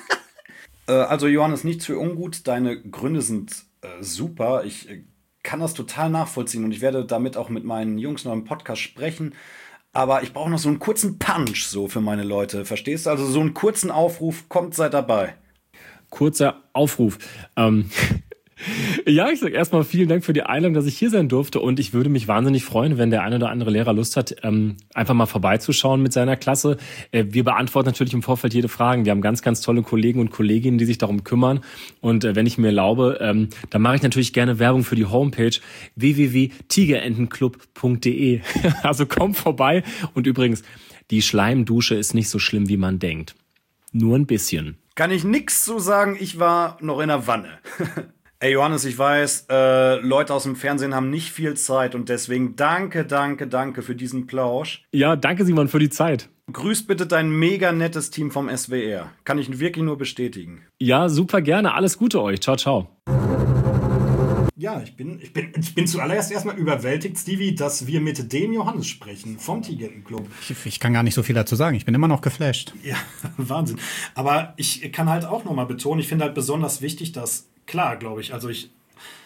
S1: Also Johannes, nichts für ungut, deine Gründe sind äh, super, ich äh, kann das total nachvollziehen und ich werde damit auch mit meinen Jungs noch im Podcast sprechen, aber ich brauche noch so einen kurzen Punch so für meine Leute, verstehst du? Also so einen kurzen Aufruf, kommt, seid dabei.
S4: Kurzer Aufruf. Ähm Ja, ich sage erstmal vielen Dank für die Einladung, dass ich hier sein durfte und ich würde mich wahnsinnig freuen, wenn der ein oder andere Lehrer Lust hat, ähm, einfach mal vorbeizuschauen mit seiner Klasse. Äh, wir beantworten natürlich im Vorfeld jede Frage. Wir haben ganz, ganz tolle Kollegen und Kolleginnen, die sich darum kümmern und äh, wenn ich mir erlaube, ähm, dann mache ich natürlich gerne Werbung für die Homepage w w w punkt tigerentenclub punkt d e. Also kommt vorbei und übrigens, die Schleimdusche ist nicht so schlimm, wie man denkt. Nur ein bisschen.
S1: Kann ich nix zu sagen, ich war noch in der Wanne. Ey Johannes, ich weiß, äh, Leute aus dem Fernsehen haben nicht viel Zeit und deswegen danke, danke, danke für diesen Plausch.
S4: Ja, danke Simon für die Zeit.
S1: Grüß bitte dein mega nettes Team vom S W R. Kann ich wirklich nur bestätigen.
S4: Ja, super gerne. Alles Gute euch. Ciao, ciao.
S1: Ja, ich bin, ich bin, ich bin zuallererst erstmal überwältigt, Stevie, dass wir mit dem Johannes sprechen vom Tigerenclub.
S2: Ich, ich kann gar nicht so viel dazu sagen. Ich bin immer noch geflasht.
S1: Ja, Wahnsinn. Aber ich kann halt auch nochmal betonen, ich finde halt besonders wichtig, dass, klar, glaube ich, also ich,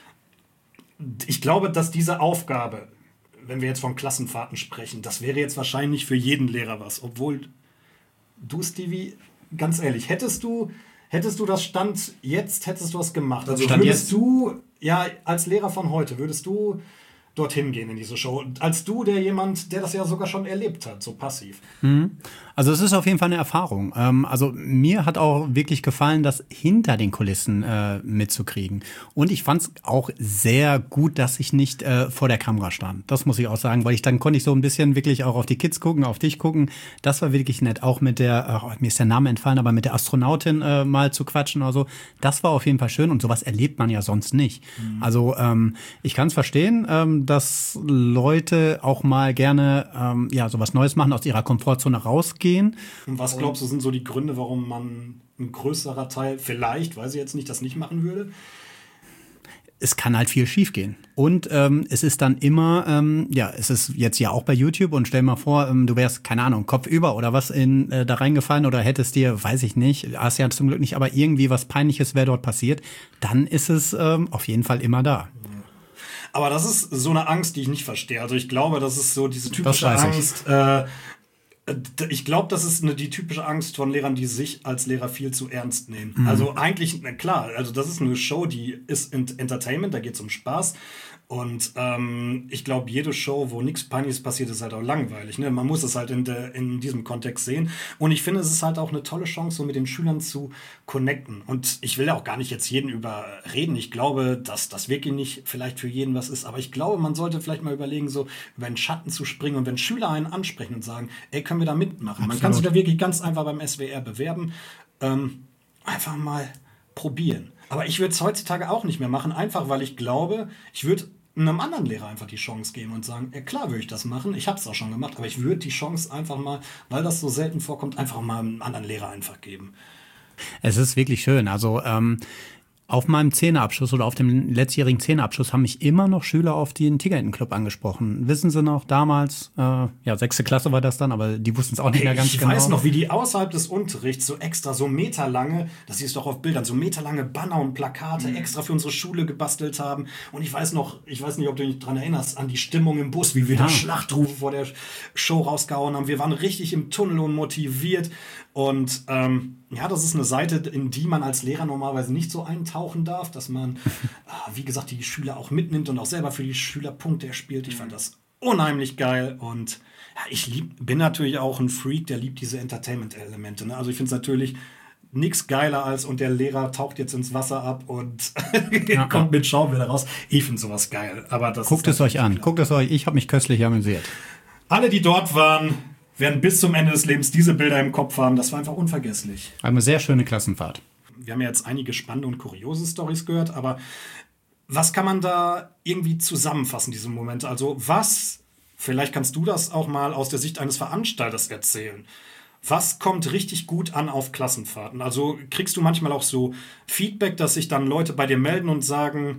S1: ich glaube, dass diese Aufgabe, wenn wir jetzt von Klassenfahrten sprechen, das wäre jetzt wahrscheinlich für jeden Lehrer was. Obwohl du, Stevie, ganz ehrlich, hättest du, hättest du das Stand jetzt, hättest du was gemacht? Also
S2: Stand
S1: würdest
S2: jetzt?
S1: du, ja, als Lehrer von heute, würdest du dorthin gehen in diese Show? Und als du, der jemand, der das ja sogar schon erlebt hat, so passiv.
S2: Also es ist auf jeden Fall eine Erfahrung. Ähm, also mir hat auch wirklich gefallen, das hinter den Kulissen äh, mitzukriegen. Und ich fand es auch sehr gut, dass ich nicht äh, vor der Kamera stand. Das muss ich auch sagen, weil ich dann konnte ich so ein bisschen wirklich auch auf die Kids gucken, auf dich gucken. Das war wirklich nett. Auch mit der, oh, mir ist der Name entfallen, aber mit der Astronautin äh, mal zu quatschen oder so. Das war auf jeden Fall schön und sowas erlebt man ja sonst nicht. Mhm. Also ähm, ich kann es verstehen, ähm, dass Leute auch mal gerne ähm, ja sowas Neues machen, aus ihrer Komfortzone rausgehen.
S1: Und was glaubst du, sind so die Gründe, warum man ein größerer Teil, vielleicht, weiß ich jetzt nicht, das nicht machen würde?
S2: Es kann halt viel schiefgehen. Und ähm, es ist dann immer, ähm, ja, es ist jetzt ja auch bei YouTube und stell mal vor, ähm, du wärst, keine Ahnung, kopfüber oder was in äh, da reingefallen oder hättest dir, weiß ich nicht, hast ja zum Glück nicht, aber irgendwie was Peinliches wäre dort passiert, dann ist es ähm, auf jeden Fall immer da.
S1: Aber das ist so eine Angst, die ich nicht verstehe. Also ich glaube, das ist so diese typische
S2: Das weiß ich.
S1: Angst. Äh, ich glaube, das ist eine, die typische Angst von Lehrern, die sich als Lehrer viel zu ernst nehmen. Mhm. Also eigentlich, na klar, also das ist eine Show, die ist Entertainment, da geht es um Spaß. Und ähm, ich glaube, jede Show, wo nichts Peinliches passiert, ist halt auch langweilig. Ne? Man muss es halt in, de, in diesem Kontext sehen. Und ich finde, es ist halt auch eine tolle Chance, so mit den Schülern zu connecten. Und ich will auch gar nicht jetzt jeden überreden. Ich glaube, dass das wirklich nicht vielleicht für jeden was ist. Aber ich glaube, man sollte vielleicht mal überlegen, so über den Schatten zu springen. Und wenn Schüler einen ansprechen und sagen, ey, können wir da mitmachen? Absolut. Man kann sich da wirklich ganz einfach beim S W R bewerben. Ähm, einfach mal probieren. Aber ich würde es heutzutage auch nicht mehr machen, einfach weil ich glaube, ich würde einem anderen Lehrer einfach die Chance geben und sagen, ja klar würde ich das machen, ich habe es auch schon gemacht, aber ich würde die Chance einfach mal, weil das so selten vorkommt, einfach mal einem anderen Lehrer einfach geben.
S2: Es ist wirklich schön, also ähm auf meinem Zehnerabschluss oder auf dem letztjährigen Zehnerabschluss haben mich immer noch Schüler auf den Tigerenclub angesprochen. Wissen Sie noch, damals, äh, ja, sechste Klasse war das dann, aber die wussten es auch nicht
S1: hey,
S2: mehr ganz
S1: ich
S2: genau.
S1: Ich weiß noch, wie die außerhalb des Unterrichts so extra so meterlange, das siehst du doch auf Bildern, so meterlange Banner und Plakate mhm. extra für unsere Schule gebastelt haben. Und ich weiß noch, ich weiß nicht, ob du dich daran erinnerst, an die Stimmung im Bus, wie wir ja. da Schlachtrufe vor der Show rausgehauen haben. Wir waren richtig im Tunnel und motiviert. Und ähm, ja, das ist eine Seite, in die man als Lehrer normalerweise nicht so eintauchen darf, dass man, wie gesagt, die Schüler auch mitnimmt und auch selber für die Schüler Punkte erspielt. Ich fand das unheimlich geil und ja, ich lieb, bin natürlich auch ein Freak, der liebt diese Entertainment-Elemente. Ne? Also ich finde es natürlich nichts geiler als und der Lehrer taucht jetzt ins Wasser ab und ja, kommt mit Schaubilder raus. Ich finde sowas geil. Aber das
S2: Guckt es euch an, klar. Guckt es euch, ich habe mich köstlich amüsiert.
S1: Alle, die dort waren, werden bis zum Ende des Lebens diese Bilder im Kopf haben. Das war einfach unvergesslich.
S2: Eine sehr schöne Klassenfahrt.
S1: Wir haben ja jetzt einige spannende und kuriose Storys gehört, aber was kann man da irgendwie zusammenfassen, diese Momente? Also was, vielleicht kannst du das auch mal aus der Sicht eines Veranstalters erzählen. Was kommt richtig gut an auf Klassenfahrten? Also kriegst du manchmal auch so Feedback, dass sich dann Leute bei dir melden und sagen,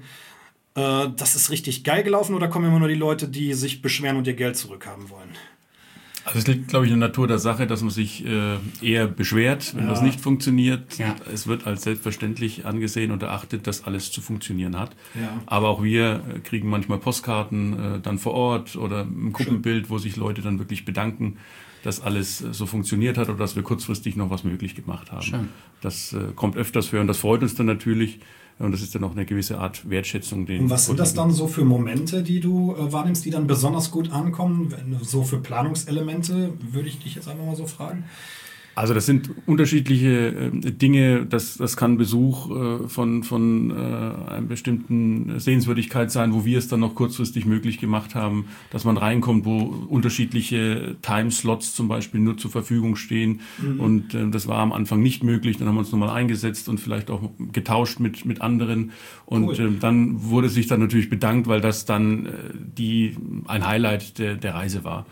S1: äh, das ist richtig geil gelaufen, oder kommen immer nur die Leute, die sich beschweren und ihr Geld zurückhaben wollen?
S3: Also es liegt, glaube ich, in der Natur der Sache, dass man sich äh, eher beschwert, wenn ja. das nicht funktioniert. Ja. Es wird als selbstverständlich angesehen und erachtet, dass alles zu funktionieren hat. Ja. Aber auch wir äh, kriegen manchmal Postkarten äh, dann vor Ort oder ein Gruppenbild, wo sich Leute dann wirklich bedanken, dass alles äh, so funktioniert hat oder dass wir kurzfristig noch was möglich gemacht haben. Schön. Das äh, kommt öfters vor und das freut uns dann natürlich. Und das ist dann auch eine gewisse Art Wertschätzung. Den
S1: und was sind das dann so für Momente, die du äh, wahrnimmst, die dann besonders gut ankommen? Wenn, so für Planungselemente, würde ich dich jetzt einfach mal so fragen.
S3: Also das sind unterschiedliche äh, Dinge. Das, das kann Besuch äh, von, von äh, einer bestimmten Sehenswürdigkeit sein, wo wir es dann noch kurzfristig möglich gemacht haben, dass man reinkommt, wo unterschiedliche Timeslots zum Beispiel nur zur Verfügung stehen. Mhm. Und äh, das war am Anfang nicht möglich. Dann haben wir uns nochmal eingesetzt und vielleicht auch getauscht mit, mit anderen. Und cool. äh, dann wurde sich dann natürlich bedankt, weil das dann äh, die, ein Highlight der, der Reise war.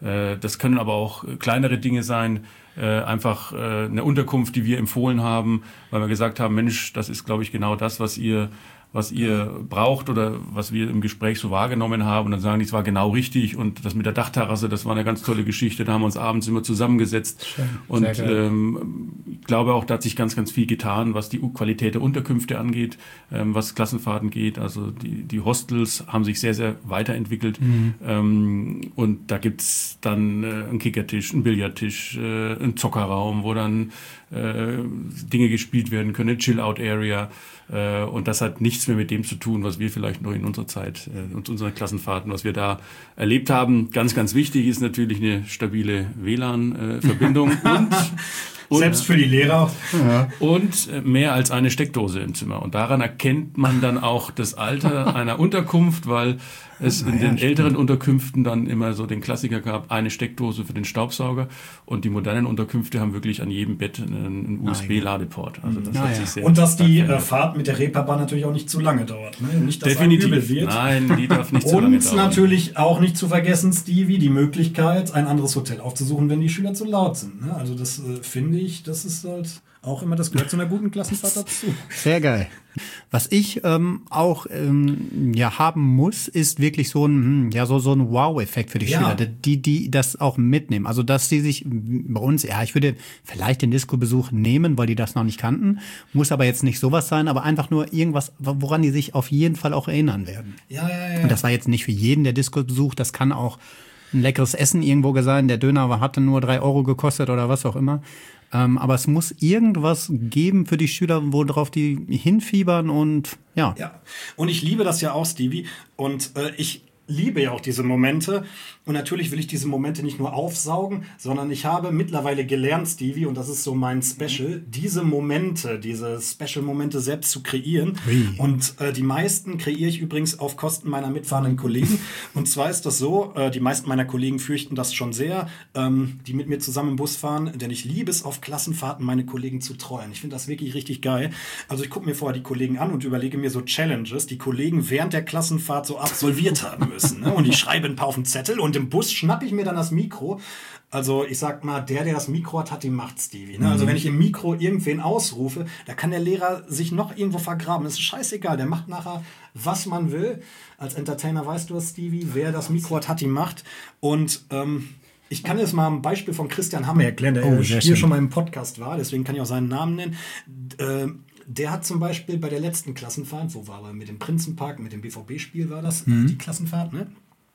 S3: Äh, das können aber auch kleinere Dinge sein, äh, einfach äh, eine Unterkunft, die wir empfohlen haben, weil wir gesagt haben, Mensch, das ist, glaube ich, genau das, was ihr was ihr braucht oder was wir im Gespräch so wahrgenommen haben. Und dann sagen die, es war genau richtig. Und das mit der Dachterrasse, das war eine ganz tolle Geschichte. Da haben wir uns abends immer zusammengesetzt. Schön. Und ähm, ich glaube auch, da hat sich ganz, ganz viel getan, was die Qualität der Unterkünfte angeht, ähm, was Klassenfahrten geht. Also die, die Hostels haben sich sehr, sehr weiterentwickelt. Mhm. Ähm, und da gibt's dann äh, einen Kickertisch, einen Billardtisch, äh, einen Zockerraum, wo dann äh, Dinge gespielt werden können, eine Chill-Out-Area. Äh, und das hat nichts mehr mit dem zu tun, was wir vielleicht noch in unserer Zeit, äh, in unseren Klassenfahrten, was wir da erlebt haben. Ganz, ganz wichtig ist natürlich eine stabile W L A N-Verbindung und, und
S1: selbst für die Lehrer.
S3: Ja. Und mehr als eine Steckdose im Zimmer. Und daran erkennt man dann auch das Alter einer Unterkunft, weil es in den älteren Unterkünften dann immer so den Klassiker gab, eine Steckdose für den Staubsauger, und die modernen Unterkünfte haben wirklich an jedem Bett einen U S B-Ladeport. Also das hat sich sehr
S1: und dass die äh, Fahrt mit der Reeperbahn natürlich auch nicht zu lange dauert. Ne? Nicht, dass
S3: definitiv
S1: übel wird.
S3: Nein, die darf nicht zu lange dauern.
S1: Und natürlich auch nicht zu vergessen, Stevie, die Möglichkeit, ein anderes Hotel aufzusuchen, wenn die Schüler zu laut sind. Ne? Also das äh, finde ich, das ist halt auch immer, das gehört zu einer guten Klassenfahrt dazu.
S2: Sehr geil. Was ich ähm, auch ähm, ja haben muss, ist wirklich so ein ja so so ein Wow-Effekt für die ja. Schüler, die die das auch mitnehmen. Also dass die sich bei uns, ja, ich würde vielleicht den Disco-Besuch nehmen, weil die das noch nicht kannten, muss aber jetzt nicht sowas sein, aber einfach nur irgendwas, woran die sich auf jeden Fall auch erinnern werden.
S1: Ja, ja, ja.
S2: Und das war jetzt nicht für jeden der Disco-Besuch, das kann auch ein leckeres Essen irgendwo sein, der Döner hatte nur drei Euro gekostet oder was auch immer. Ähm, aber es muss irgendwas geben für die Schüler, worauf die hinfiebern und ja.
S1: Ja, und ich liebe das ja auch, Stevie. Und äh, ich liebe ja auch diese Momente. Und natürlich will ich diese Momente nicht nur aufsaugen, sondern ich habe mittlerweile gelernt, Stevie, und das ist so mein Special, diese Momente, diese Special-Momente selbst zu kreieren. Wie? Und äh, die meisten kreiere ich übrigens auf Kosten meiner mitfahrenden Kollegen. Und zwar ist das so, äh, die meisten meiner Kollegen fürchten das schon sehr, ähm, die mit mir zusammen im Bus fahren, denn ich liebe es, auf Klassenfahrten meine Kollegen zu trollen. Ich finde das wirklich richtig geil. Also ich gucke mir vorher die Kollegen an und überlege mir so Challenges, die Kollegen während der Klassenfahrt so absolviert haben müssen. Ne? Und ich schreibe ein paar auf den Zettel und im Bus schnappe ich mir dann das Mikro. Also ich sag mal, der, der das Mikro hat, hat die Macht, Stevie. Ne? Also wenn ich im Mikro irgendwen ausrufe, da kann der Lehrer sich noch irgendwo vergraben. Das ist scheißegal, der macht nachher, was man will. Als Entertainer weißt du das, Stevie, wer das Mikro hat, hat die Macht. Und ähm, ich kann jetzt mal ein Beispiel von Christian Hammer erklären, der oh, hier schön. schon mal im Podcast war. Deswegen kann ich auch seinen Namen nennen. Äh, Der hat zum Beispiel bei der letzten Klassenfahrt, wo war er, mit dem Prinzenpark, mit dem B V B-Spiel war das, mhm. die Klassenfahrt, ne?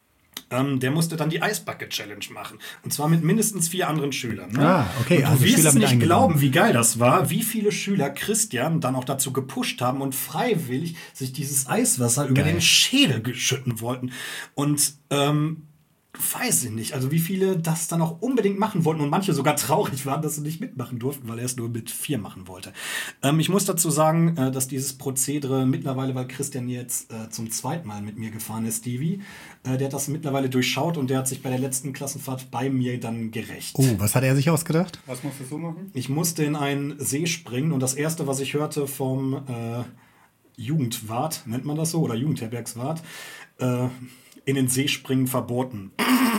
S1: Ähm, der musste dann die Eisbucket-Challenge machen. Und zwar mit mindestens vier anderen Schülern. Ne? Ah, okay. Und du also wirst Schüler es nicht glauben, wie geil das war, wie viele Schüler Christian dann auch dazu gepusht haben und freiwillig sich dieses Eiswasser geil. über den Schädel geschütten wollten. Und ähm, weiß ich nicht, also wie viele das dann auch unbedingt machen wollten und manche sogar traurig waren, dass sie nicht mitmachen durften, weil er es nur mit vier machen wollte. Ähm, ich muss dazu sagen, äh, dass dieses Prozedere mittlerweile, weil Christian jetzt äh, zum zweiten Mal mit mir gefahren ist, Stevie, äh, der hat das mittlerweile durchschaut und der hat sich bei der letzten Klassenfahrt bei mir dann gerecht.
S2: Oh, was hat er sich ausgedacht?
S1: Was musstest du machen? Ich musste in einen See springen und das erste, was ich hörte vom äh, Jugendwart, nennt man das so, oder Jugendherbergswart, äh, in den See springen verboten.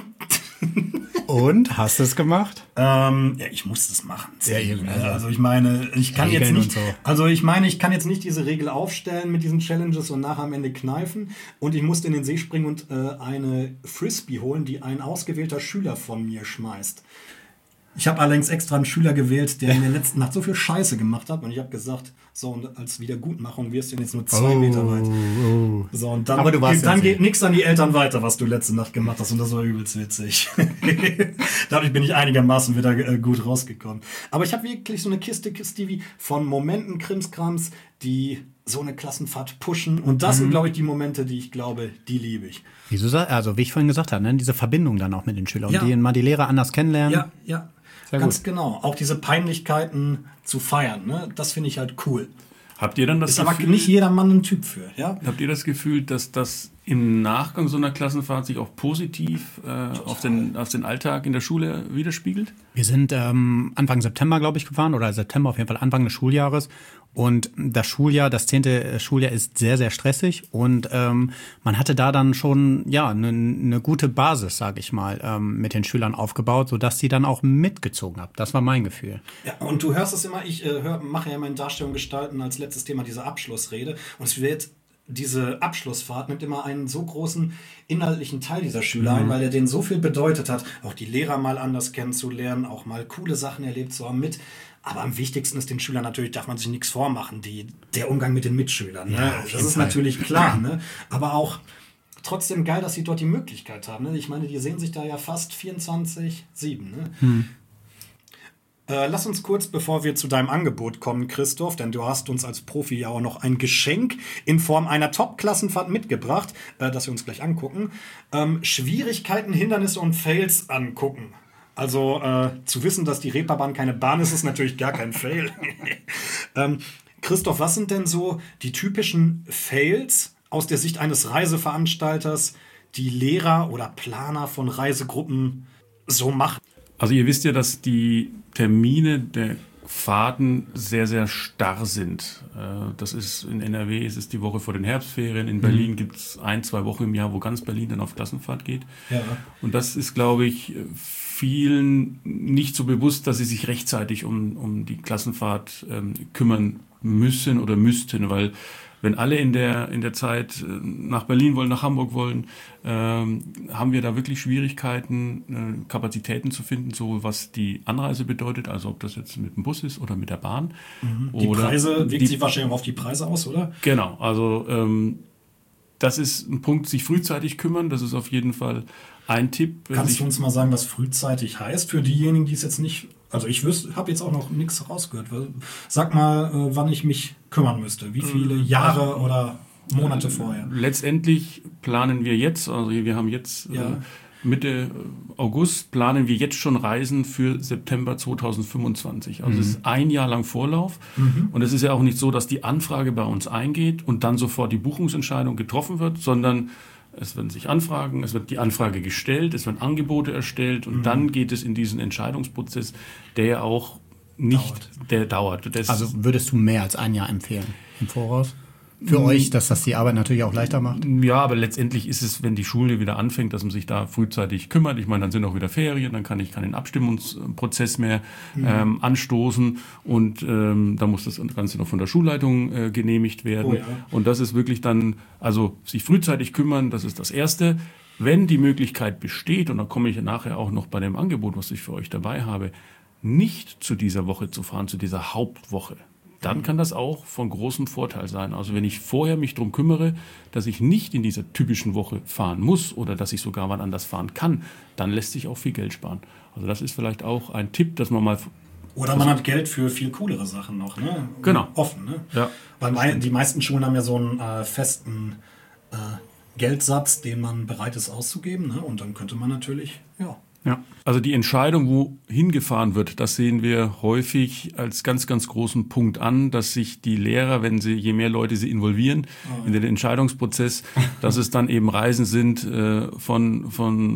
S2: Und? Hast du es gemacht?
S1: Ähm, ja, ich musste es machen.
S2: Ja, eben, also,
S1: also ich meine, ich kann Regeln jetzt nicht, so. also ich meine, ich kann jetzt nicht diese Regel aufstellen mit diesen Challenges und nachher am Ende kneifen. Und ich musste in den See springen und äh, eine Frisbee holen, die ein ausgewählter Schüler von mir schmeißt. Ich habe allerdings extra einen Schüler gewählt, der in der letzten Nacht so viel Scheiße gemacht hat. Und ich habe gesagt, so, und als Wiedergutmachung wirst du jetzt nur zwei oh, Meter weit. Oh. So, und dann, Aber du warst geht, dann geht nichts an die Eltern weiter, was du letzte Nacht gemacht hast. Und das war übelst witzig. Dadurch bin ich einigermaßen wieder äh, gut rausgekommen. Aber ich habe wirklich so eine Kiste, Stevie, von Momenten, Krimskrams, die so eine Klassenfahrt pushen. Und das mhm. sind, glaube ich, die Momente, die ich glaube, die liebe ich.
S2: Wieso, also wie ich vorhin gesagt habe, ne, diese Verbindung dann auch mit den Schülern, ja. die mal die Lehrer anders kennenlernen.
S1: Ja, ja. Sehr Ganz gut. genau. Auch diese Peinlichkeiten zu feiern, ne? Das finde ich halt cool.
S3: Habt ihr dann das
S1: Ist
S3: Gefühl,
S1: aber nicht jeder Mann ein Typ für, ja?
S3: Habt ihr das Gefühl, dass das im Nachgang so einer Klassenfahrt sich auch positiv äh, auf, den, auf den Alltag in der Schule widerspiegelt?
S2: Wir sind ähm, Anfang September, glaube ich, gefahren, oder September auf jeden Fall, Anfang des Schuljahres. Und das Schuljahr, das zehnte Schuljahr ist sehr, sehr stressig. Und ähm, man hatte da dann schon ja eine ne gute Basis, sage ich mal, ähm, mit den Schülern aufgebaut, sodass sie dann auch mitgezogen haben. Das war mein Gefühl.
S1: Ja, und du hörst es immer, ich äh, hör, mache ja immer in Darstellung gestalten als letztes Thema diese Abschlussrede. Und es wird, diese Abschlussfahrt nimmt immer einen so großen inhaltlichen Teil dieser Schüler ein, weil er denen so viel bedeutet hat, auch die Lehrer mal anders kennenzulernen, auch mal coole Sachen erlebt zu haben mit. Aber am wichtigsten ist den Schülern natürlich, darf man sich nichts vormachen, die, der Umgang mit den Mitschülern. Ne?
S2: Ja,
S1: das ist Fall. Natürlich klar, ne? Aber auch trotzdem geil, dass sie dort die Möglichkeit haben. Ne? Ich meine, die sehen sich da ja fast vierundzwanzig sieben. Ne? Hm. Äh, lass uns kurz, bevor wir zu deinem Angebot kommen, Christoph, denn du hast uns als Profi ja auch noch ein Geschenk in Form einer Top-Klassenfahrt mitgebracht, äh, das wir uns gleich angucken. Ähm, Schwierigkeiten, Hindernisse und Fails angucken. Also äh, zu wissen, dass die Reeperbahn keine Bahn ist, ist natürlich gar kein Fail. ähm, Christoph, was sind denn so die typischen Fails aus der Sicht eines Reiseveranstalters, die Lehrer oder Planer von Reisegruppen so machen?
S3: Also ihr wisst ja, dass die Termine der Fahrten sehr, sehr starr sind. Das ist in N R W, ist es die Woche vor den Herbstferien. In Berlin mhm. gibt es ein, zwei Wochen im Jahr, wo ganz Berlin dann auf Klassenfahrt geht. Ja. Und das ist, glaube ich, vielen nicht so bewusst, dass sie sich rechtzeitig um, um die Klassenfahrt ähm, kümmern müssen oder müssten, weil wenn alle in der, in der Zeit nach Berlin wollen, nach Hamburg wollen, ähm, haben wir da wirklich Schwierigkeiten, äh, Kapazitäten zu finden, so was die Anreise bedeutet, also ob das jetzt mit dem Bus ist oder mit der Bahn.
S1: Mhm. Die oder Preise, wirkt die, sich wahrscheinlich auf die Preise aus, oder?
S3: Genau, also ähm, das ist ein Punkt, sich frühzeitig kümmern, das ist auf jeden Fall ein Tipp.
S1: Kannst du uns mal sagen, was frühzeitig heißt, für diejenigen, die es jetzt nicht... Also ich habe jetzt auch noch nichts rausgehört. Sag mal, äh, wann ich mich kümmern müsste. Wie viele Jahre oder Monate vorher?
S3: Letztendlich planen wir jetzt, also wir haben jetzt ja. äh, Mitte August, planen wir jetzt schon Reisen für September zweitausendfünfundzwanzig. Also mhm. es ist ein Jahr lang Vorlauf. Mhm. Und es ist ja auch nicht so, dass die Anfrage bei uns eingeht und dann sofort die Buchungsentscheidung getroffen wird, sondern es werden sich Anfragen, es wird die Anfrage gestellt, es werden Angebote erstellt und mhm. dann geht es in diesen Entscheidungsprozess, der ja auch nicht, dauert. der dauert. Das
S2: also würdest du mehr als ein Jahr empfehlen im Voraus? Für mhm. euch, dass das die Arbeit natürlich auch leichter macht?
S3: Ja, aber letztendlich ist es, wenn die Schule wieder anfängt, dass man sich da frühzeitig kümmert. Ich meine, dann sind auch wieder Ferien, dann kann ich keinen Abstimmungsprozess mehr mhm. ähm, anstoßen und ähm, da muss das Ganze noch von der Schulleitung äh, genehmigt werden. Oh, ja. Und das ist wirklich dann, also sich frühzeitig kümmern, das ist das Erste. Wenn die Möglichkeit besteht, und da komme ich nachher auch noch bei dem Angebot, was ich für euch dabei habe, nicht zu dieser Woche zu fahren, zu dieser Hauptwoche, dann kann das auch von großem Vorteil sein. Also wenn ich vorher mich darum kümmere, dass ich nicht in dieser typischen Woche fahren muss oder dass ich sogar wann anders fahren kann, dann lässt sich auch viel Geld sparen. Also das ist vielleicht auch ein Tipp, dass man mal...
S1: Oder man hat Geld für viel coolere Sachen noch, ne?
S3: Genau.
S1: Offen, ne?
S3: Ja.
S1: Weil die meisten Schulen haben ja so einen äh, festen äh, Geldsatz, den man bereit ist auszugeben, ne? Und dann könnte man natürlich, ja...
S3: Ja, also die Entscheidung, wohin gefahren wird, das sehen wir häufig als ganz, ganz großen Punkt an, dass sich die Lehrer, wenn sie, je mehr Leute sie involvieren oh, in den Entscheidungsprozess, dass es dann eben Reisen sind äh, von,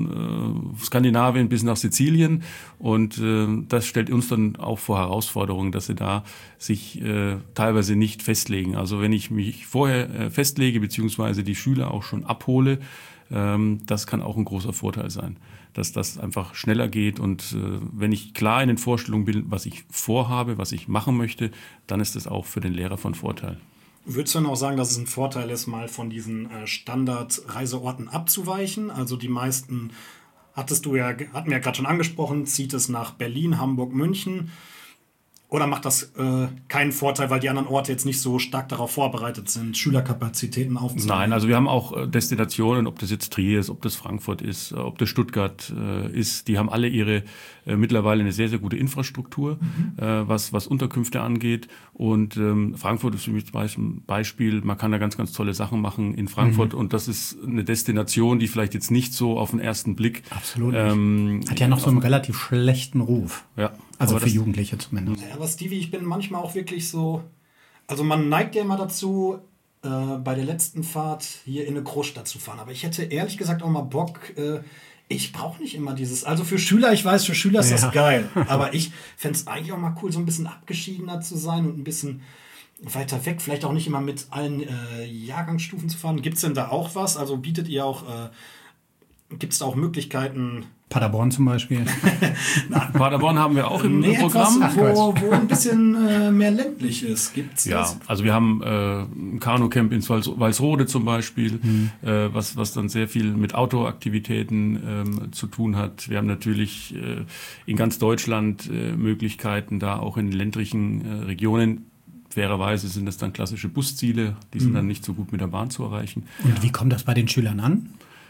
S3: von äh, Skandinavien bis nach Sizilien und äh, das stellt uns dann auch vor Herausforderungen, dass sie da sich äh, teilweise nicht festlegen. Also wenn ich mich vorher äh, festlege, beziehungsweise die Schüler auch schon abhole, ähm, das kann auch ein großer Vorteil sein, dass das einfach schneller geht und äh, wenn ich klar in den Vorstellungen bin, was ich vorhabe, was ich machen möchte, dann ist das auch für den Lehrer von Vorteil.
S1: Würdest du denn auch sagen, dass es ein Vorteil ist, mal von diesen äh, Standard-Reiseorten abzuweichen? Also die meisten, hattest du ja, hatten wir ja gerade schon angesprochen, zieht es nach Berlin, Hamburg, München. Oder macht das äh, keinen Vorteil, weil die anderen Orte jetzt nicht so stark darauf vorbereitet sind, Schülerkapazitäten aufzunehmen?
S3: Nein, also wir haben auch äh, Destinationen, ob das jetzt Trier ist, ob das Frankfurt ist, äh, ob das Stuttgart äh, ist. Die haben alle ihre äh, mittlerweile eine sehr, sehr gute Infrastruktur, mhm. äh, was, was Unterkünfte angeht. Und ähm, Frankfurt ist für mich ein Beispiel. Man kann da ganz, ganz tolle Sachen machen in Frankfurt. Mhm. Und das ist eine Destination, die vielleicht jetzt nicht so auf den ersten Blick...
S2: Absolut ähm, hat ja noch so einen relativ schlechten Ruf.
S3: Ja.
S2: Also für Jugendliche zumindest.
S1: Ja, aber Stevie, ich bin manchmal auch wirklich so, also man neigt ja immer dazu, äh, bei der letzten Fahrt hier in eine Großstadt zu fahren. Aber ich hätte ehrlich gesagt auch mal Bock, äh, ich brauche nicht immer dieses, also für Schüler, ich weiß, für Schüler ist
S2: Ja.
S1: das geil. Aber ich fände es eigentlich auch mal cool, so ein bisschen abgeschiedener zu sein und ein bisschen weiter weg. Vielleicht auch nicht immer mit allen äh, Jahrgangsstufen zu fahren. Gibt es denn da auch was? Also bietet ihr auch, äh, gibt es da auch Möglichkeiten?
S2: Paderborn zum Beispiel.
S3: Paderborn haben wir auch im
S1: Nee,
S3: Programm.
S1: etwas, wo, wo ein bisschen äh, mehr ländlich ist. Gibt's
S3: Ja,
S1: das?
S3: also wir haben äh, ein Kanucamp in Wals- Walsrode zum Beispiel, mhm. äh, was, was dann sehr viel mit Outdoor-Aktivitäten ähm, zu tun hat. Wir haben natürlich äh, in ganz Deutschland äh, Möglichkeiten, da auch in ländlichen äh, Regionen. Fairerweise sind das dann klassische Busziele, die sind mhm. dann nicht so gut mit der Bahn zu erreichen.
S2: Und wie kommt das bei den Schülern an?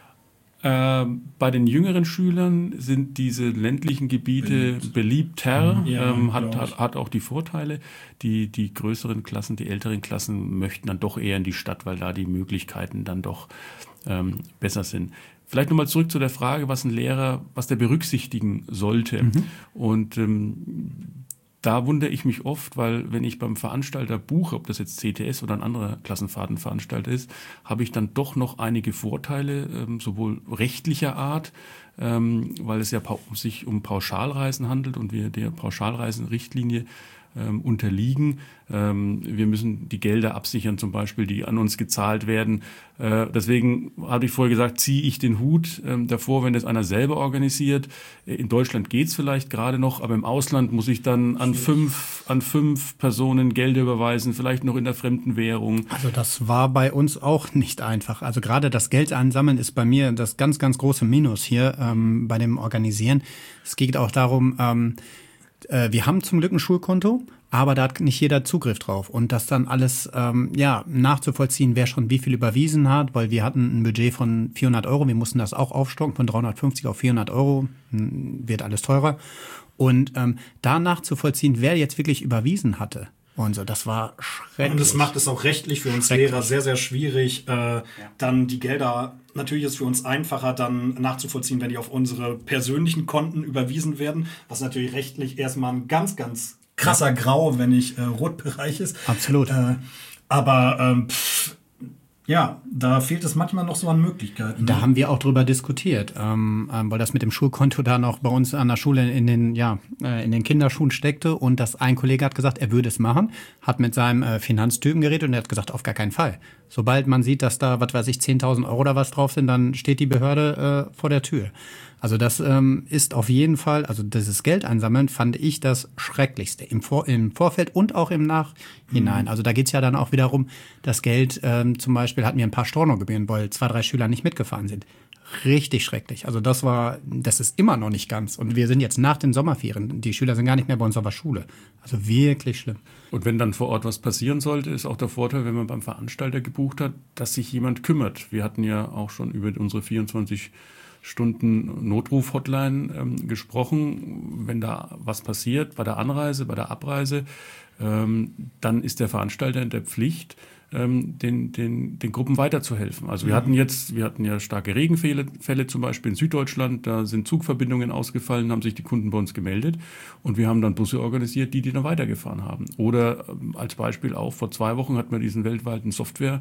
S3: Äh, bei den jüngeren Schülern sind diese ländlichen Gebiete beliebt. beliebter,
S1: Ja,
S3: ähm, hat, hat, hat auch die Vorteile. Die, die größeren Klassen, die älteren Klassen möchten dann doch eher in die Stadt, weil da die Möglichkeiten dann doch ähm, besser sind. Vielleicht nochmal zurück zu der Frage, was ein Lehrer, was der berücksichtigen sollte. Mhm. Und ähm, da wundere ich mich oft, weil wenn ich beim Veranstalter buche, ob das jetzt C T S oder ein anderer Klassenfahrtenveranstalter ist, habe ich dann doch noch einige Vorteile, ähm, sowohl rechtlicher Art, ähm, weil es ja pa- sich um Pauschalreisen handelt und wir der Pauschalreisenrichtlinie ähm, unterliegen. Ähm, wir müssen die Gelder absichern, zum Beispiel, die an uns gezahlt werden. Äh, deswegen habe ich vorher gesagt, ziehe ich den Hut ähm, davor, wenn das einer selber organisiert. In Deutschland geht's vielleicht gerade noch, aber im Ausland muss ich dann an fünf, an fünf Personen Gelder überweisen, vielleicht noch in der fremden Währung.
S2: Also das war bei uns auch nicht einfach. Also gerade das Geld einsammeln ist bei mir das ganz, ganz große Minus hier ähm, bei dem Organisieren. Es geht auch darum, ähm, äh, wir haben zum Glück ein Schulkonto, aber da hat nicht jeder Zugriff drauf. Und das dann alles ähm, ja nachzuvollziehen, wer schon wie viel überwiesen hat, weil wir hatten ein Budget von vierhundert Euro. Wir mussten das auch aufstocken von dreihundertfünfzig auf vierhundert Euro. Wird alles teurer. Und ähm, da nachzuvollziehen, wer jetzt wirklich überwiesen hatte. Und so, das war schrecklich.
S1: Und das macht es auch rechtlich für uns Lehrer sehr, sehr schwierig, äh, ja. dann die Gelder, natürlich ist es für uns einfacher, dann nachzuvollziehen, wenn die auf unsere persönlichen Konten überwiesen werden, was natürlich rechtlich erstmal ein ganz, ganz krasser Grau, wenn nicht äh, Rotbereich ist.
S2: Absolut.
S1: Äh, aber ähm, pff, ja, da fehlt es manchmal noch so an Möglichkeiten.
S2: Da haben wir auch drüber diskutiert, ähm, ähm, weil das mit dem Schulkonto da noch bei uns an der Schule in den, ja, äh, in den Kinderschuhen steckte und das ein Kollege hat gesagt, er würde es machen, hat mit seinem äh, Finanztypen geredet und er hat gesagt, auf gar keinen Fall. Sobald man sieht, dass da, was weiß ich, zehntausend Euro oder was drauf sind, dann steht die Behörde äh, vor der Tür. Also das ähm, ist auf jeden Fall, also dieses Geld einsammeln, fand ich das Schrecklichste im, Vor- im Vorfeld und auch im Nachhinein. Mhm. Also da geht's ja dann auch wiederum, das Geld, ähm, zum Beispiel hatten wir ein paar Stornogebühren, weil zwei, drei Schüler nicht mitgefahren sind. Richtig schrecklich. Also das war, das ist immer noch nicht ganz. Und wir sind jetzt nach den Sommerferien. Die Schüler sind gar nicht mehr bei uns auf der Schule. Also wirklich schlimm.
S3: Und wenn dann vor Ort was passieren sollte, ist auch der Vorteil, wenn man beim Veranstalter gebucht hat, dass sich jemand kümmert. Wir hatten ja auch schon über unsere vierundzwanzig Stunden Notruf-Hotline ähm, gesprochen. Wenn da was passiert bei der Anreise, bei der Abreise, ähm, dann ist der Veranstalter in der Pflicht, ähm, den, den, den Gruppen weiterzuhelfen. Also wir hatten jetzt, wir hatten ja starke Regenfälle Fälle, zum Beispiel in Süddeutschland, da sind Zugverbindungen ausgefallen, haben sich die Kunden bei uns gemeldet und wir haben dann Busse organisiert, die die dann weitergefahren haben. Oder ähm, als Beispiel auch, vor zwei Wochen hatten wir diesen weltweiten Software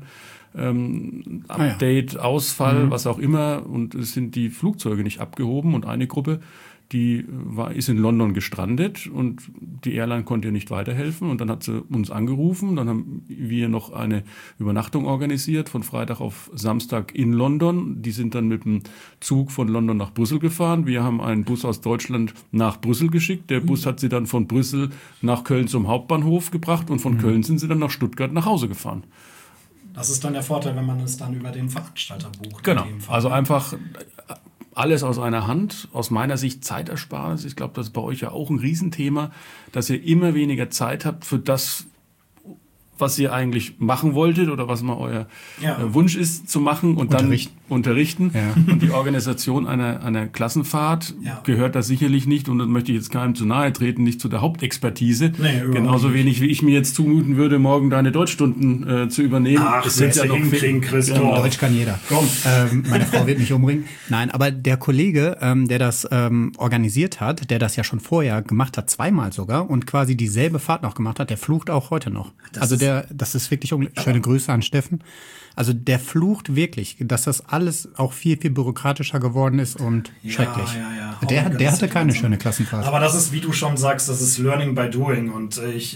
S3: Ähm, Update, ah, ja. Ausfall, mhm. was auch immer, und es sind die Flugzeuge nicht abgehoben und eine Gruppe, die war, ist in London gestrandet und die Airline konnte ihr nicht weiterhelfen und dann hat sie uns angerufen, dann haben wir noch eine Übernachtung organisiert von Freitag auf Samstag in London, die sind dann mit dem Zug von London nach Brüssel gefahren, wir haben einen Bus aus Deutschland nach Brüssel geschickt, der mhm. Bus hat sie dann von Brüssel nach Köln zum Hauptbahnhof gebracht und von mhm. Köln sind sie dann nach Stuttgart nach Hause gefahren.
S1: Das ist dann der Vorteil, wenn man es dann über den Veranstalter bucht.
S3: Genau, also einfach alles aus einer Hand. Aus meiner Sicht Zeitersparnis. Ich glaube, das ist bei euch ja auch ein Riesenthema, dass ihr immer weniger Zeit habt für das, was ihr eigentlich machen wolltet oder was mal euer ja. Wunsch ist zu machen und dann, unterrichten.
S2: Ja.
S3: Und die Organisation einer, einer Klassenfahrt
S1: Ja.
S3: gehört da sicherlich nicht, und das möchte ich jetzt keinem zu nahe treten, nicht zu der Hauptexpertise.
S1: Nee, überhaupt
S3: Genauso
S1: nicht.
S3: wenig, wie ich mir jetzt zumuten würde, morgen deine Deutschstunden äh, zu übernehmen.
S1: Ach,
S3: Es
S1: das ja
S3: noch
S1: hinkriegen,
S3: viel-
S1: Christoph.
S3: Genau.
S2: Deutsch kann jeder.
S1: Komm.
S2: Ähm, meine Frau wird mich umbringen. Nein, aber der Kollege, ähm, der das ähm, organisiert hat, der das ja schon vorher gemacht hat, zweimal sogar, und quasi dieselbe Fahrt noch gemacht hat, der flucht auch heute noch.
S1: Das
S2: also
S1: ist-
S2: der, das ist wirklich unglaublich. Schöne Grüße an Steffen. Also der flucht wirklich, dass das alles auch viel, viel bürokratischer geworden ist und schrecklich.
S1: Ja, ja, ja.
S2: Der,
S1: Oh mein
S2: der
S1: Gott,
S2: hatte
S1: das
S2: keine
S1: ist
S2: schöne Klassenfahrt.
S1: Aber das ist, wie du schon sagst, das ist Learning by Doing. Und äh, ich äh,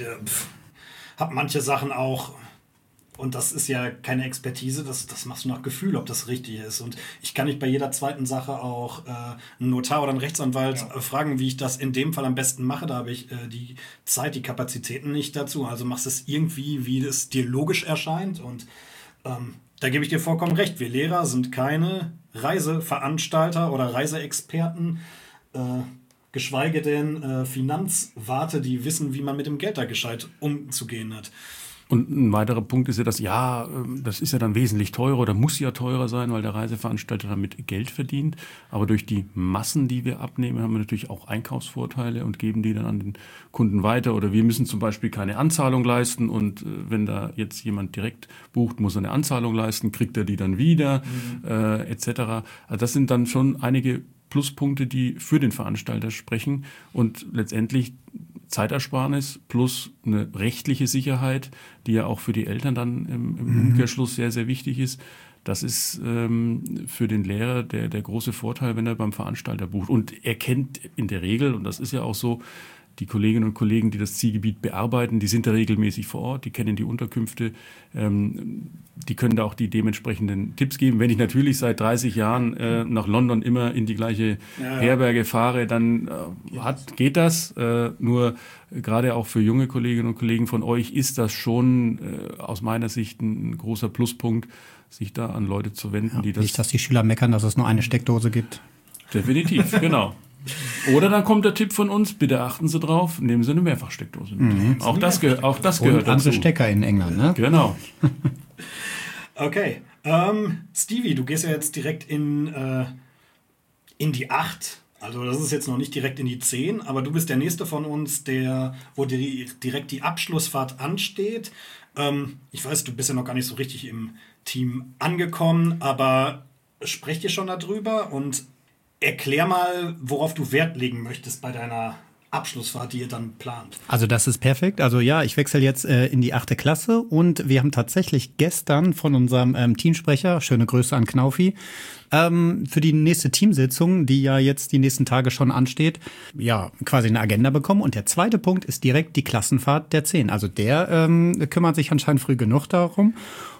S1: habe manche Sachen auch, und das ist ja keine Expertise, das, das machst du nach Gefühl, ob das richtig ist. Und ich kann nicht bei jeder zweiten Sache auch äh, einen Notar oder einen Rechtsanwalt äh, fragen, wie ich das in dem Fall am besten mache. Da habe ich äh, die Zeit, die Kapazitäten nicht dazu. Also machst es irgendwie, wie es dir logisch erscheint. Und ähm, da gebe ich dir vollkommen recht. Wir Lehrer sind keine Reiseveranstalter oder Reiseexperten, äh, geschweige denn äh, Finanzwarte, die wissen, wie man mit dem Geld da gescheit umzugehen hat.
S3: Und ein weiterer Punkt ist ja, dass ja, ähm, das ist ja dann wesentlich teurer oder muss ja teurer sein, weil der Reiseveranstalter damit Geld verdient. Aber durch die Massen, die wir abnehmen, haben wir natürlich auch Einkaufsvorteile und geben die dann an den Kunden weiter. Oder wir müssen zum Beispiel keine Anzahlung leisten, und äh, wenn da jetzt jemand direkt bucht, muss er eine Anzahlung leisten, kriegt er die dann wieder, mhm. äh, et cetera. Also das sind dann schon einige Pluspunkte, die für den Veranstalter sprechen, und letztendlich Zeitersparnis plus eine rechtliche Sicherheit, die ja auch für die Eltern dann im, im Umkehrschluss sehr, sehr wichtig ist. Das ist ähm, für den Lehrer der, der große Vorteil, wenn er beim Veranstalter bucht. Und er kennt in der Regel, und das ist ja auch so, die Kolleginnen und Kollegen, die das Zielgebiet bearbeiten, die sind da regelmäßig vor Ort, die kennen die Unterkünfte, ähm, die können da auch die dementsprechenden Tipps geben. Wenn ich natürlich seit dreißig Jahren äh, nach London immer in die gleiche
S1: Ja, ja.
S3: Herberge fahre, dann äh, hat, geht das. Äh, nur äh, gerade auch für junge Kolleginnen und Kollegen von euch ist das schon äh, aus meiner Sicht ein, ein großer Pluspunkt, sich da an Leute zu wenden, die das...
S2: Nicht, dass die Schüler meckern, dass es nur eine Steckdose gibt.
S3: Definitiv, genau. Oder dann kommt der Tipp von uns, bitte achten Sie drauf, nehmen Sie eine Mehrfachsteckdose mit. Mhm. Auch das, ge- auch das gehört
S2: Und andere
S3: dazu.
S2: Stecker in England, ne?
S3: Genau.
S1: Okay. Ähm, Stevie, du gehst ja jetzt direkt in, äh, in die acht. Also das ist jetzt noch nicht direkt in die zehn, aber du bist der Nächste von uns, der, wo die, direkt die Abschlussfahrt ansteht. Ähm, ich weiß, du bist ja noch gar nicht so richtig im Team angekommen, aber sprecht ihr schon darüber und erklär mal, worauf du Wert legen möchtest bei deiner Abschlussfahrt, die ihr dann plant.
S2: Also das ist perfekt. Also ja, ich wechsle jetzt äh, in die achte Klasse, und wir haben tatsächlich gestern von unserem ähm, Teamsprecher, schöne Grüße an Knaufi, ähm, für die nächste Teamsitzung, die ja jetzt die nächsten Tage schon ansteht, ja, quasi eine Agenda bekommen. Und der zweite Punkt ist direkt die Klassenfahrt der zehn. Also der ähm, kümmert sich anscheinend früh genug darum.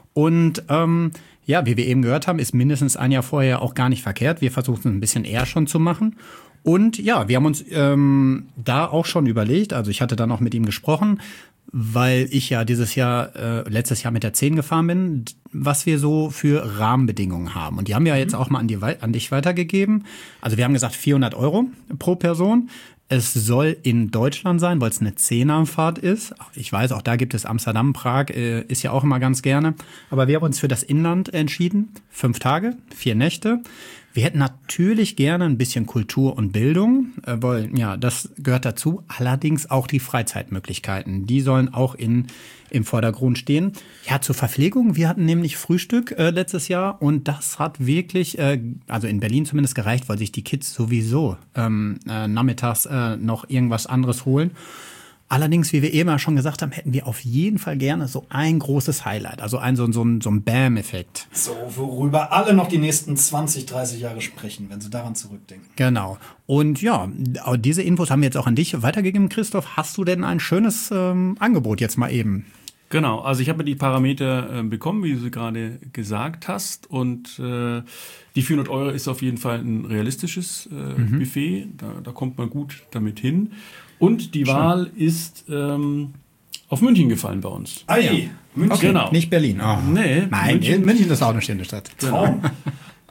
S2: Und ähm, ja, wie wir eben gehört haben, ist mindestens ein Jahr vorher auch gar nicht verkehrt. Wir versuchen es ein bisschen eher schon zu machen. Und ja, wir haben uns ähm, da auch schon überlegt, also ich hatte dann auch mit ihm gesprochen, weil ich ja dieses Jahr, äh, letztes Jahr mit der zehn gefahren bin, was wir so für Rahmenbedingungen haben. Und die haben wir jetzt auch mal an, die, an dich weitergegeben. Also wir haben gesagt vierhundert Euro pro Person. Es soll in Deutschland sein, weil es eine Zehnerfahrt ist. Ich weiß, auch da gibt es Amsterdam, Prag, äh, ist ja auch immer ganz gerne. Aber wir haben uns für das Inland entschieden. Fünf Tage, vier Nächte. Wir hätten natürlich gerne ein bisschen Kultur und Bildung, äh, weil ja, das gehört dazu. Allerdings auch die Freizeitmöglichkeiten, die sollen auch in im Vordergrund stehen. Ja, zur Verpflegung. Wir hatten nämlich Frühstück äh, letztes Jahr, und das hat wirklich, äh, also in Berlin zumindest gereicht, weil sich die Kids sowieso ähm, äh, nachmittags äh, noch irgendwas anderes holen. Allerdings, wie wir eben ja schon gesagt haben, hätten wir auf jeden Fall gerne so ein großes Highlight, also ein so, so, so ein Bam-Effekt.
S1: So, worüber alle noch die nächsten zwanzig, dreißig Jahre sprechen, wenn sie daran zurückdenken.
S2: Genau. Und ja, diese Infos haben wir jetzt auch an dich weitergegeben, Christoph. Hast du denn ein schönes ähm, Angebot jetzt mal eben?
S3: Genau, also ich habe die Parameter äh, bekommen, wie du sie gerade gesagt hast, und äh, die vierhundert Euro ist auf jeden Fall ein realistisches äh, mhm. Buffet, da, da kommt man gut damit hin. Und die Schön. Wahl ist ähm, auf München gefallen bei uns.
S1: Ah ja,
S2: München,
S3: genau.
S2: Nicht Berlin. Oh.
S3: Nee,
S2: Nein, München. München ist auch eine schöne Stadt.
S3: Genau.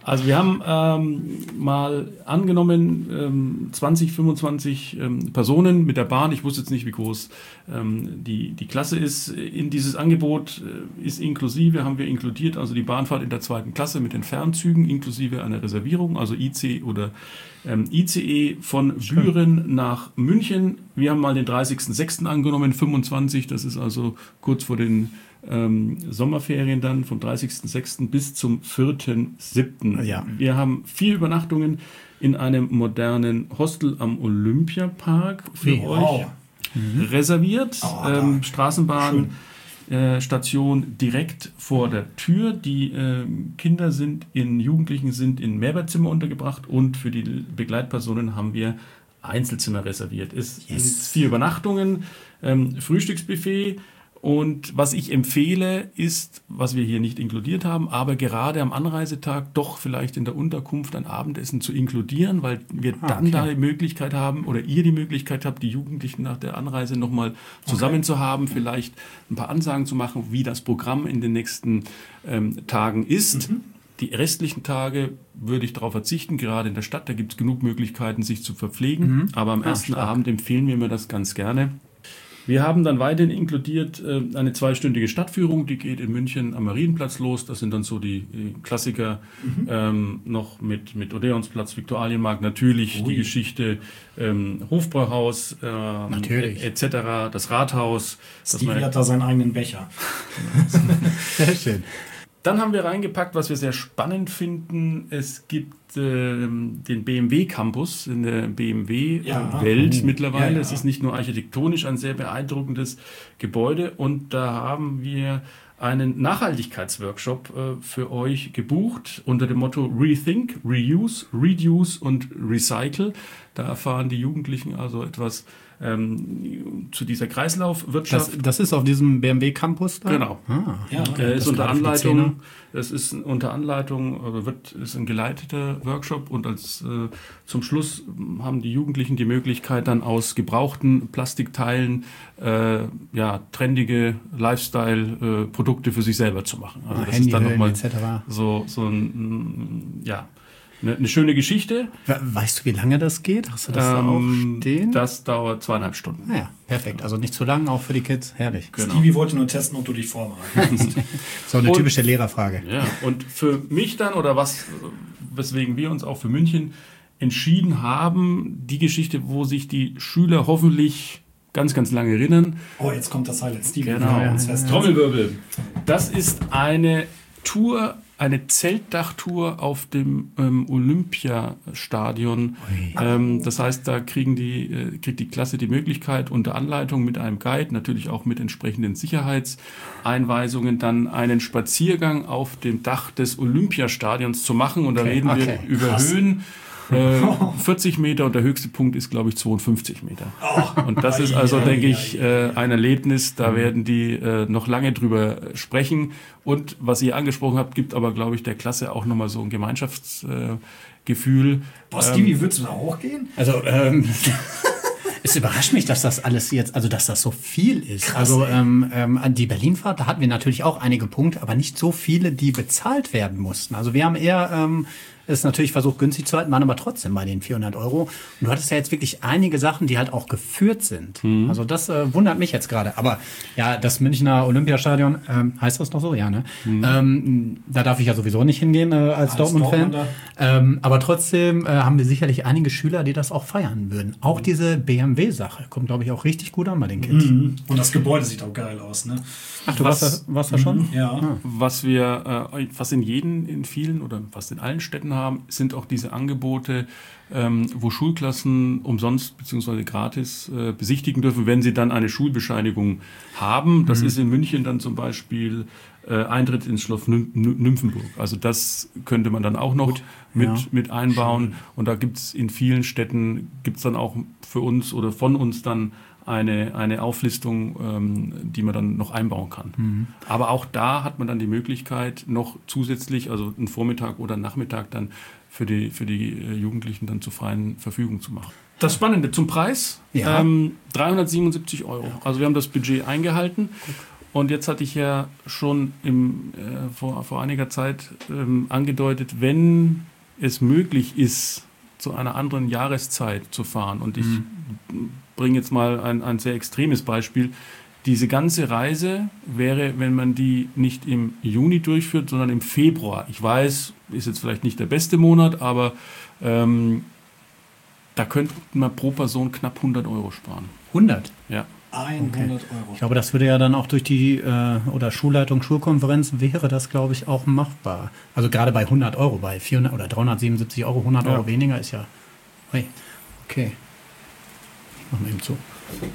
S3: Also wir haben ähm, mal angenommen ähm, zwanzig, fünfundzwanzig ähm, Personen mit der Bahn. Ich wusste jetzt nicht, wie groß ähm, die, die Klasse ist. In dieses Angebot äh, ist inklusive, haben wir inkludiert, also die Bahnfahrt in der zweiten Klasse mit den Fernzügen inklusive einer Reservierung, also I C oder ähm, I C E von Büren nach München. Wir haben mal den dreißigsten sechsten angenommen, fünfundzwanzig, das ist also kurz vor den Ähm, Sommerferien dann vom dreißigsten sechsten bis zum vierten siebten
S2: Ja.
S3: Wir haben vier Übernachtungen in einem modernen Hostel am Olympiapark für
S1: Wow.
S3: euch reserviert.
S1: Oh,
S3: ähm, Straßenbahn äh, Station direkt vor der Tür. Die äh, Kinder sind in, Jugendlichen sind in Mehrbettzimmer untergebracht und für die Begleitpersonen haben wir Einzelzimmer reserviert. Es
S2: Yes.
S3: sind vier Übernachtungen, ähm, Frühstücksbuffet. Und was ich empfehle, ist, was wir hier nicht inkludiert haben, aber gerade am Anreisetag doch vielleicht in der Unterkunft ein Abendessen zu inkludieren, weil wir
S2: Ah,
S3: dann
S2: okay.
S3: da die Möglichkeit haben oder ihr die Möglichkeit habt, die Jugendlichen nach der Anreise nochmal zusammen zu haben, vielleicht ein paar Ansagen zu machen, wie das Programm in den nächsten ähm, Tagen ist.
S2: Mhm.
S3: Die restlichen Tage würde ich darauf verzichten, gerade in der Stadt, da gibt es genug Möglichkeiten, sich zu verpflegen.
S2: Mhm.
S3: Aber am
S2: Ah,
S3: ersten
S2: stark.
S3: Abend empfehlen wir mir das ganz gerne. Wir haben dann weiterhin inkludiert äh, eine zweistündige Stadtführung, die geht in München am Marienplatz los. Das sind dann so die, die Klassiker ähm, noch mit, mit Odeonsplatz, Viktualienmarkt, natürlich
S1: Ui.
S3: die Geschichte ähm, Hofbräuhaus äh,
S2: Natürlich.
S3: et cetera, das Rathaus. Das
S1: Stevie
S3: man-
S1: hat da seinen eigenen Becher.
S2: Sehr schön.
S3: Dann haben wir reingepackt, was wir sehr spannend finden. Es gibt ähm, den B M W Campus in der B M W-Welt
S1: Ja.
S3: mittlerweile.
S1: Ja, ja.
S3: Es ist nicht nur architektonisch ein sehr beeindruckendes Gebäude. Und da haben wir einen Nachhaltigkeitsworkshop äh, für euch gebucht unter dem Motto Rethink, Reuse, Reduce und Recycle. Da erfahren die Jugendlichen also etwas ähm, zu dieser Kreislaufwirtschaft.
S2: Das, das ist auf diesem B M W Campus da?
S3: Genau.
S2: Ah,
S1: Ja,
S2: okay.
S3: Er
S2: Das
S3: ist unter
S2: gerade für die
S3: Anleitung,
S2: Zehner.
S3: es ist unter Anleitung, oder wird, ist ein geleiteter Workshop und als äh, zum Schluss haben die Jugendlichen die Möglichkeit, dann aus gebrauchten Plastikteilen äh, ja, trendige Lifestyle-Produkte für sich selber zu machen. Also
S2: Ah,
S3: das ist dann
S2: Handyhüllen
S3: nochmal
S2: et cetera.
S3: so, so ein, ja, eine, eine schöne Geschichte.
S2: We- Weißt du, wie lange das geht? Hast du das da auch
S3: Ähm,
S2: stehen?
S3: Das dauert zweieinhalb Stunden.
S2: Naja, perfekt. Also nicht zu lang, auch für die Kids. Herrlich.
S3: Genau.
S1: Stevie wollte nur testen, ob du dich vorbereitet hast.
S2: So eine
S3: Und-
S2: typische Lehrerfrage.
S3: Ja, und für mich dann, oder was, weswegen wir uns auch für München entschieden haben, die Geschichte, wo sich die Schüler hoffentlich ganz, ganz lange erinnern.
S1: Oh, jetzt kommt das Highlight. Stevie,
S3: Genau.
S1: wir uns fest.
S3: Trommelwirbel. Das ist eine Tour, eine Zeltdachtour auf dem ähm, Olympiastadion.
S2: Ui.
S3: Ähm, das heißt, da kriegen die, äh, kriegt die Klasse die Möglichkeit, unter Anleitung mit einem Guide, natürlich auch mit entsprechenden Sicherheitseinweisungen, dann einen Spaziergang auf dem Dach des Olympiastadions zu machen. Und da
S2: Okay,
S3: reden
S2: okay,
S3: wir über
S1: krass.
S3: Höhen. Äh, vierzig Meter und der höchste Punkt ist, glaube ich, zweiundfünfzig Meter. Und das ist also,
S1: Ei, ei,
S3: denke
S1: ei,
S3: ich,
S1: ei,
S3: äh, ein Erlebnis, da werden die äh, noch lange drüber sprechen. Und was ihr angesprochen habt, gibt aber, glaube ich, der Klasse auch nochmal so ein Gemeinschaftsgefühl. Äh, Gefühl.
S1: Boah, Stevie, würdest du da auch gehen?
S2: Also, ähm, es überrascht mich, dass das alles jetzt, also dass das so viel ist.
S1: Krass,
S2: also
S1: ey.
S2: ähm, ähm, an die Berlinfahrt, da hatten wir natürlich auch einige Punkte, aber nicht so viele, die bezahlt werden mussten. Also wir haben eher ähm, es natürlich versucht, günstig zu halten, waren aber trotzdem bei den vierhundert Euro. Und du hattest ja jetzt wirklich einige Sachen, die halt auch geführt sind. Also das äh, wundert mich jetzt gerade. Aber ja, das Münchner Olympiastadion, ähm, heißt das noch so? Ja, ne? Ähm, da darf ich ja sowieso nicht hingehen äh, als,
S1: Als
S2: Dortmund-Fan.
S1: Dortmunder.
S2: Ähm, aber trotzdem äh, haben wir sicherlich einige Schüler, die das auch feiern würden. Auch diese B M W-Sache kommt, glaube ich, auch richtig gut an bei den Kids.
S1: Mhm. Und das Gebäude sieht auch geil aus, ne?
S2: Ach, du
S3: Was-
S2: warst da, warst da schon?
S1: Ja.
S3: Was wir äh, fast in jeden, in vielen oder fast in allen Städten haben, sind auch diese Angebote, ähm, wo Schulklassen umsonst bzw. gratis äh, besichtigen dürfen, wenn sie dann eine Schulbescheinigung haben. Das ist in München dann zum Beispiel äh, Eintritt ins Schloss Nym Nym- Nymphenburg. Also das könnte man dann auch noch mit,
S2: Ja.
S3: mit einbauen. Und da gibt es in vielen Städten, gibt es dann auch für uns oder von uns dann eine, eine Auflistung, ähm, die man dann noch einbauen kann. Aber auch da hat man dann die Möglichkeit, noch zusätzlich, also einen Vormittag oder einen Nachmittag dann für die, für die äh, Jugendlichen dann zur freien Verfügung zu machen. Das Spannende zum Preis,
S2: Ja.
S3: ähm, dreihundertsiebenundsiebzig Euro. Also wir haben das Budget eingehalten. Und jetzt hatte ich ja schon im, äh, vor, vor einiger Zeit ähm, angedeutet, wenn es möglich ist, zu einer anderen Jahreszeit zu fahren. Und ich mhm. bringe jetzt mal ein, ein sehr extremes Beispiel. Diese ganze Reise wäre, wenn man die nicht im Juni durchführt, sondern im Februar. Ich weiß, ist jetzt vielleicht nicht der beste Monat, aber ähm, da könnte man pro Person knapp hundert Euro sparen.
S2: hundert?
S3: Ja.
S1: hundert Euro.
S2: Ich glaube, das würde ja dann auch durch die äh, oder Schulleitung, Schulkonferenz wäre das, glaube ich, auch machbar. Also gerade bei hundert Euro, bei vierhundert oder dreihundertsiebenundsiebzig Euro, hundert ja. Euro weniger ist ja... Hey, okay. Ich mach mal eben zu.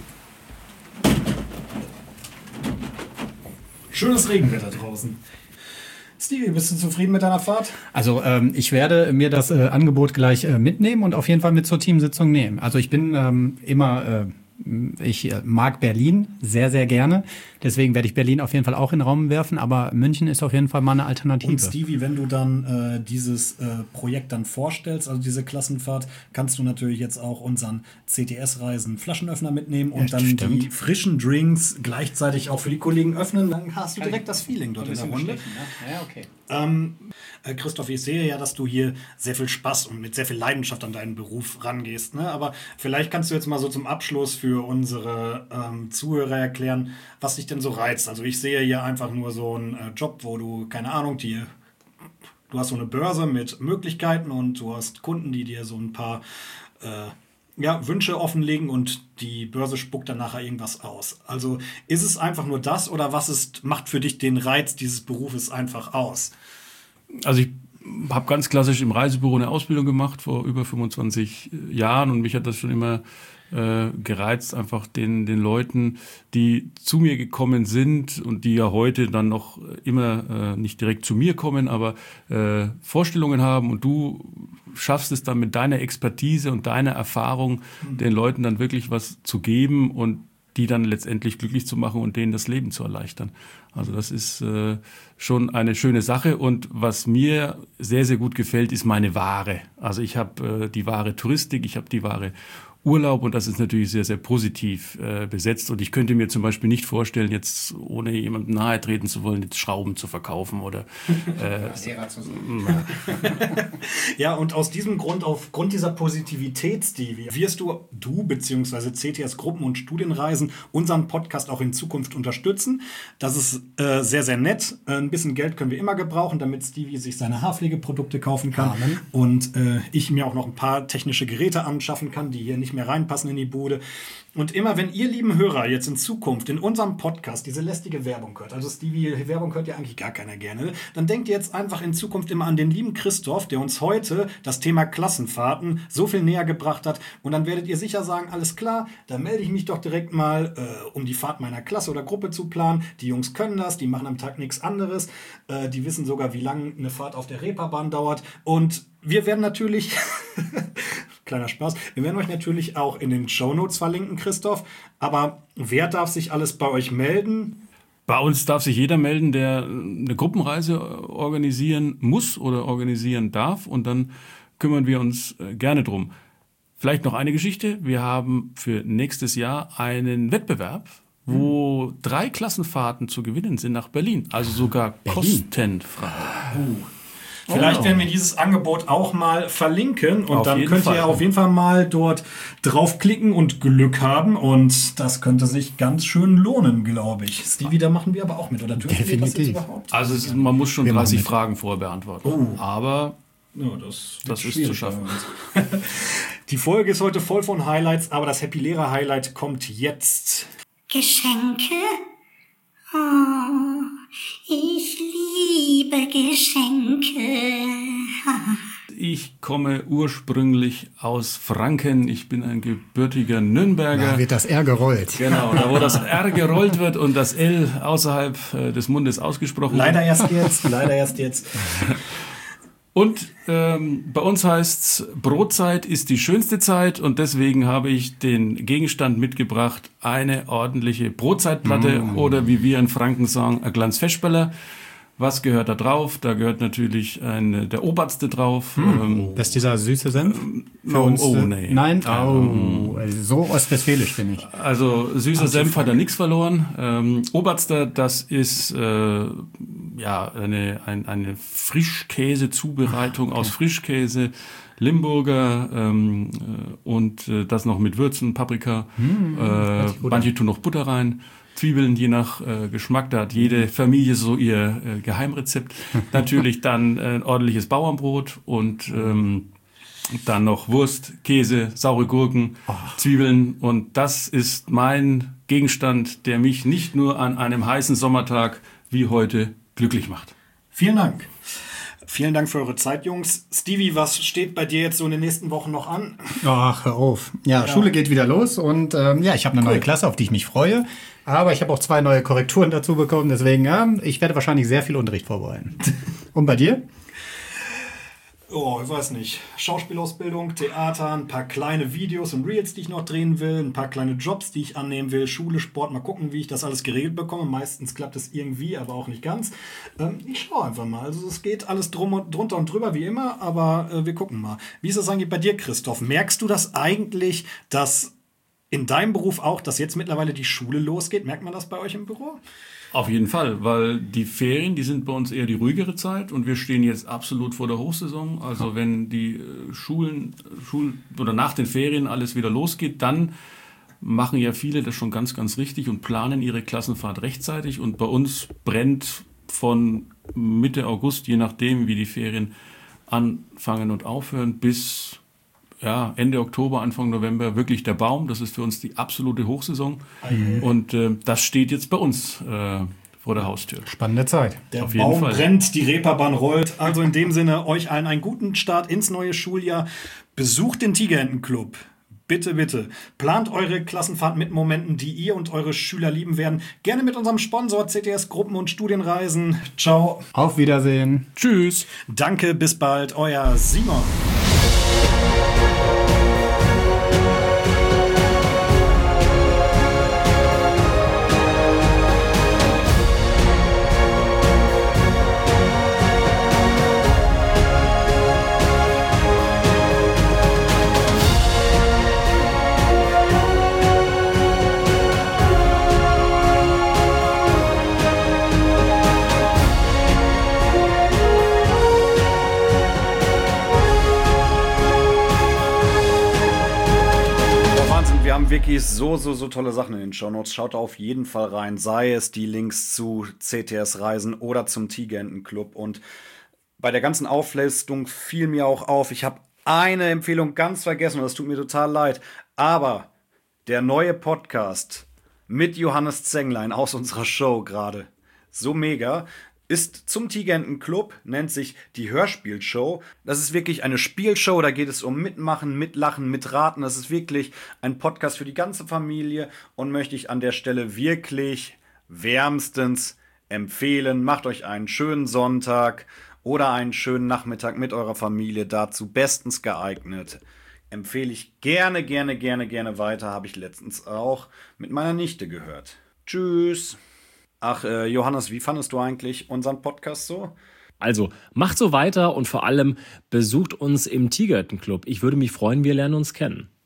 S1: Schönes Regenwetter draußen. Stevie, bist du zufrieden mit deiner Fahrt?
S2: Also ähm, ich werde mir das äh, Angebot gleich äh, mitnehmen und auf jeden Fall mit zur Teamsitzung nehmen. Also ich bin ähm, immer... Äh, Ich mag Berlin sehr, sehr gerne. Deswegen werde ich Berlin auf jeden Fall auch in den Raum werfen. Aber München ist auf jeden Fall mal eine Alternative.
S1: Und Stevie, wenn du dann äh, dieses äh, Projekt dann vorstellst, also diese Klassenfahrt, kannst du natürlich jetzt auch unseren C T S-Reisen Flaschenöffner mitnehmen und ja, dann stimmt. die frischen Drinks gleichzeitig auch für die Kollegen öffnen. Dann hast du direkt das Feeling dort in der Runde.
S2: Ne? Ja, okay.
S1: Ähm, äh, Christoph, ich sehe ja, dass du hier sehr viel Spaß und mit sehr viel Leidenschaft an deinen Beruf rangehst. Ne? Aber vielleicht kannst du jetzt mal so zum Abschluss für unsere ähm, Zuhörer erklären, was dich denn so reizt. Also ich sehe hier einfach nur so einen äh, Job, wo du, keine Ahnung, die, du hast so eine Börse mit Möglichkeiten und du hast Kunden, die dir so ein paar äh, ja, Wünsche offenlegen und die Börse spuckt dann nachher irgendwas aus. Also ist es einfach nur das oder was ist, macht für dich den Reiz dieses Berufes einfach aus?
S3: Also ich habe ganz klassisch im Reisebüro eine Ausbildung gemacht vor über fünfundzwanzig Jahren und mich hat das schon immer äh, gereizt, einfach den, den Leuten, die zu mir gekommen sind und die ja heute dann noch immer äh, nicht direkt zu mir kommen, aber äh, Vorstellungen haben und du schaffst es dann mit deiner Expertise und deiner Erfahrung, mhm. den Leuten dann wirklich was zu geben und die dann letztendlich glücklich zu machen und denen das Leben zu erleichtern. Also das ist äh, schon eine schöne Sache und was mir sehr, sehr gut gefällt, ist meine Ware. Also ich habe äh, die wahre Touristik, ich habe die wahre Urlaub und das ist natürlich sehr, sehr positiv äh, besetzt und ich könnte mir zum Beispiel nicht vorstellen, jetzt ohne jemandem nahe treten zu wollen, jetzt Schrauben zu verkaufen oder äh,
S1: ja, und aus diesem Grund, aufgrund dieser Positivität, Stevie, wirst du, du bzw. C T S Gruppen und Studienreisen unseren Podcast auch in Zukunft unterstützen. Das ist äh, sehr, sehr nett. Ein bisschen Geld können wir immer gebrauchen, damit Stevie sich seine Haarpflegeprodukte kaufen kann. Amen. Und äh, ich mir auch noch ein paar technische Geräte anschaffen kann, die hier nicht mehr reinpassen in die Bude. Und immer, wenn ihr lieben Hörer jetzt in Zukunft in unserem Podcast diese lästige Werbung hört, also Stevie, Werbung hört ja eigentlich gar keiner gerne, dann denkt ihr jetzt einfach in Zukunft immer an den lieben Christoph, der uns heute das Thema Klassenfahrten so viel näher gebracht hat. Und dann werdet ihr sicher sagen, alles klar, dann melde ich mich doch direkt mal, äh, um die Fahrt meiner Klasse oder Gruppe zu planen. Die Jungs können das, die machen am Tag nichts anderes. Äh, die wissen sogar, wie lange eine Fahrt auf der Reeperbahn dauert. Und wir werden natürlich... Kleiner Spaß. Wir werden euch natürlich auch in den Shownotes verlinken, Christoph. Aber wer darf sich alles bei euch melden?
S3: Bei uns darf sich jeder melden, der eine Gruppenreise organisieren muss oder organisieren darf. Und dann kümmern wir uns gerne drum. Vielleicht noch eine Geschichte. Wir haben für nächstes Jahr einen Wettbewerb, wo mhm. drei Klassenfahrten zu gewinnen sind nach Berlin. Also sogar Berlin. Kostenfrei. Uh.
S1: Vielleicht werden wir dieses Angebot auch mal verlinken und auf dann könnt Fall. ihr auf jeden Fall mal dort draufklicken und Glück haben und das könnte sich ganz schön lohnen, glaube ich. Stevie, da machen wir aber auch mit, oder dürfen wir das jetzt überhaupt?
S3: Also es, man muss schon wir dreißig Fragen vorher beantworten,
S1: oh.
S3: aber
S1: ja, das,
S3: das ist zu schaffen.
S1: Die Folge ist heute voll von Highlights, aber das Happy Lehrer Highlight kommt jetzt.
S5: Geschenke? Oh, ich liebe Geschenke.
S3: Ich komme ursprünglich aus Franken. Ich bin ein gebürtiger Nürnberger.
S2: Da wird das R gerollt.
S3: Genau, da wo das R gerollt wird und das L außerhalb äh, des Mundes ausgesprochen wird.
S1: Leider erst jetzt, leider erst jetzt.
S3: Und ähm, bei uns heißt's, Brotzeit ist die schönste Zeit und deswegen habe ich den Gegenstand mitgebracht, eine ordentliche Brotzeitplatte mm. oder wie wir in Franken sagen, ein Glanz Feschbeller, Was gehört da drauf? Da gehört natürlich ein, der Oberste drauf.
S2: Hm.
S3: Ähm,
S2: das ist dieser süße Senf? Für
S3: oh,
S2: uns,
S3: oh,
S2: äh,
S3: nee.
S2: Nein? Oh, also so ostwestfälisch bin ich.
S3: Also süßer Senf hat da nichts verloren. Ähm, Oberster, das ist äh, ja eine, ein, eine Frischkäse-Zubereitung okay. aus Frischkäse, Limburger ähm, und äh, das noch mit Würzen, Paprika. Hm, äh, manche tun noch Butter rein. Zwiebeln, je nach äh, Geschmack, da hat jede Familie so ihr äh, Geheimrezept. Natürlich dann äh, ein ordentliches Bauernbrot und ähm, dann noch Wurst, Käse, saure Gurken, oh. Zwiebeln. Und das ist mein Gegenstand, der mich nicht nur an einem heißen Sommertag wie heute glücklich macht.
S1: Vielen Dank. Vielen Dank für eure Zeit, Jungs. Stevie, was steht bei dir jetzt so in den nächsten Wochen noch an?
S2: Ach, hör auf. Ja, ja. Schule geht wieder los und ähm, ja, ich habe eine cool. neue Klasse, auf die ich mich freue. Aber ich habe auch zwei neue Korrekturen dazu bekommen, deswegen, ja, ich werde wahrscheinlich sehr viel Unterricht vorbereiten. Und bei dir?
S1: Oh, ich weiß nicht. Schauspielausbildung, Theater, ein paar kleine Videos und Reels, die ich noch drehen will, ein paar kleine Jobs, die ich annehmen will, Schule, Sport, mal gucken, wie ich das alles geregelt bekomme. Meistens klappt es irgendwie, aber auch nicht ganz. Ähm, ich schaue einfach mal. Also es geht alles drum und, drunter und drüber, wie immer, aber äh, wir gucken mal. Wie ist das eigentlich bei dir, Christoph? Merkst du das eigentlich, dass in deinem Beruf auch, dass jetzt mittlerweile die Schule losgeht? Merkt man das bei euch im Büro?
S3: Auf jeden Fall, weil die Ferien, die sind bei uns eher die ruhigere Zeit und wir stehen jetzt absolut vor der Hochsaison. Also wenn die Schulen, Schul oder nach den Ferien alles wieder losgeht, dann machen ja viele das schon ganz, ganz richtig und planen ihre Klassenfahrt rechtzeitig. Und bei uns brennt von Mitte August, je nachdem wie die Ferien anfangen und aufhören, bis ja, Ende Oktober, Anfang November wirklich der Baum. Das ist für uns die absolute Hochsaison. Mhm. Und äh, das steht jetzt bei uns äh, vor der Haustür.
S2: Spannende Zeit.
S1: Der
S3: Auf jeden
S1: Baum
S3: Fall.
S1: brennt, die Reeperbahn rollt. Also in dem Sinne, euch allen einen guten Start ins neue Schuljahr. Besucht den Tigerentenclub. Bitte, bitte. Plant eure Klassenfahrt mit Momenten, die ihr und eure Schüler lieben werden. Gerne mit unserem Sponsor C T S Gruppen- und Studienreisen. Ciao.
S2: Auf Wiedersehen.
S3: Tschüss.
S1: Danke, bis bald. Euer Simon. Wir haben wirklich so, so, so tolle Sachen in den Shownotes. Schaut da auf jeden Fall rein. Sei es die Links zu C T S-Reisen oder zum Tigerentenclub. Und bei der ganzen Auflistung fiel mir auch auf, ich habe eine Empfehlung ganz vergessen und das tut mir total leid. Aber der neue Podcast mit Johannes Zenglein aus unserer Show gerade, so mega, ist zum Tigerentenclub, nennt sich die Hörspielshow. Das ist wirklich eine Spielshow, da geht es um Mitmachen, Mitlachen, Mitraten. Das ist wirklich ein Podcast für die ganze Familie und möchte ich an der Stelle wirklich wärmstens empfehlen. Macht euch einen schönen Sonntag oder einen schönen Nachmittag mit eurer Familie, dazu bestens geeignet. Empfehle ich gerne, gerne, gerne, gerne weiter, habe ich letztens auch mit meiner Nichte gehört. Tschüss. Ach, äh, Johannes, wie fandest du eigentlich unseren Podcast so?
S4: Also, macht so weiter und vor allem besucht uns im Tigerentenclub. Ich würde mich freuen, wir lernen uns kennen.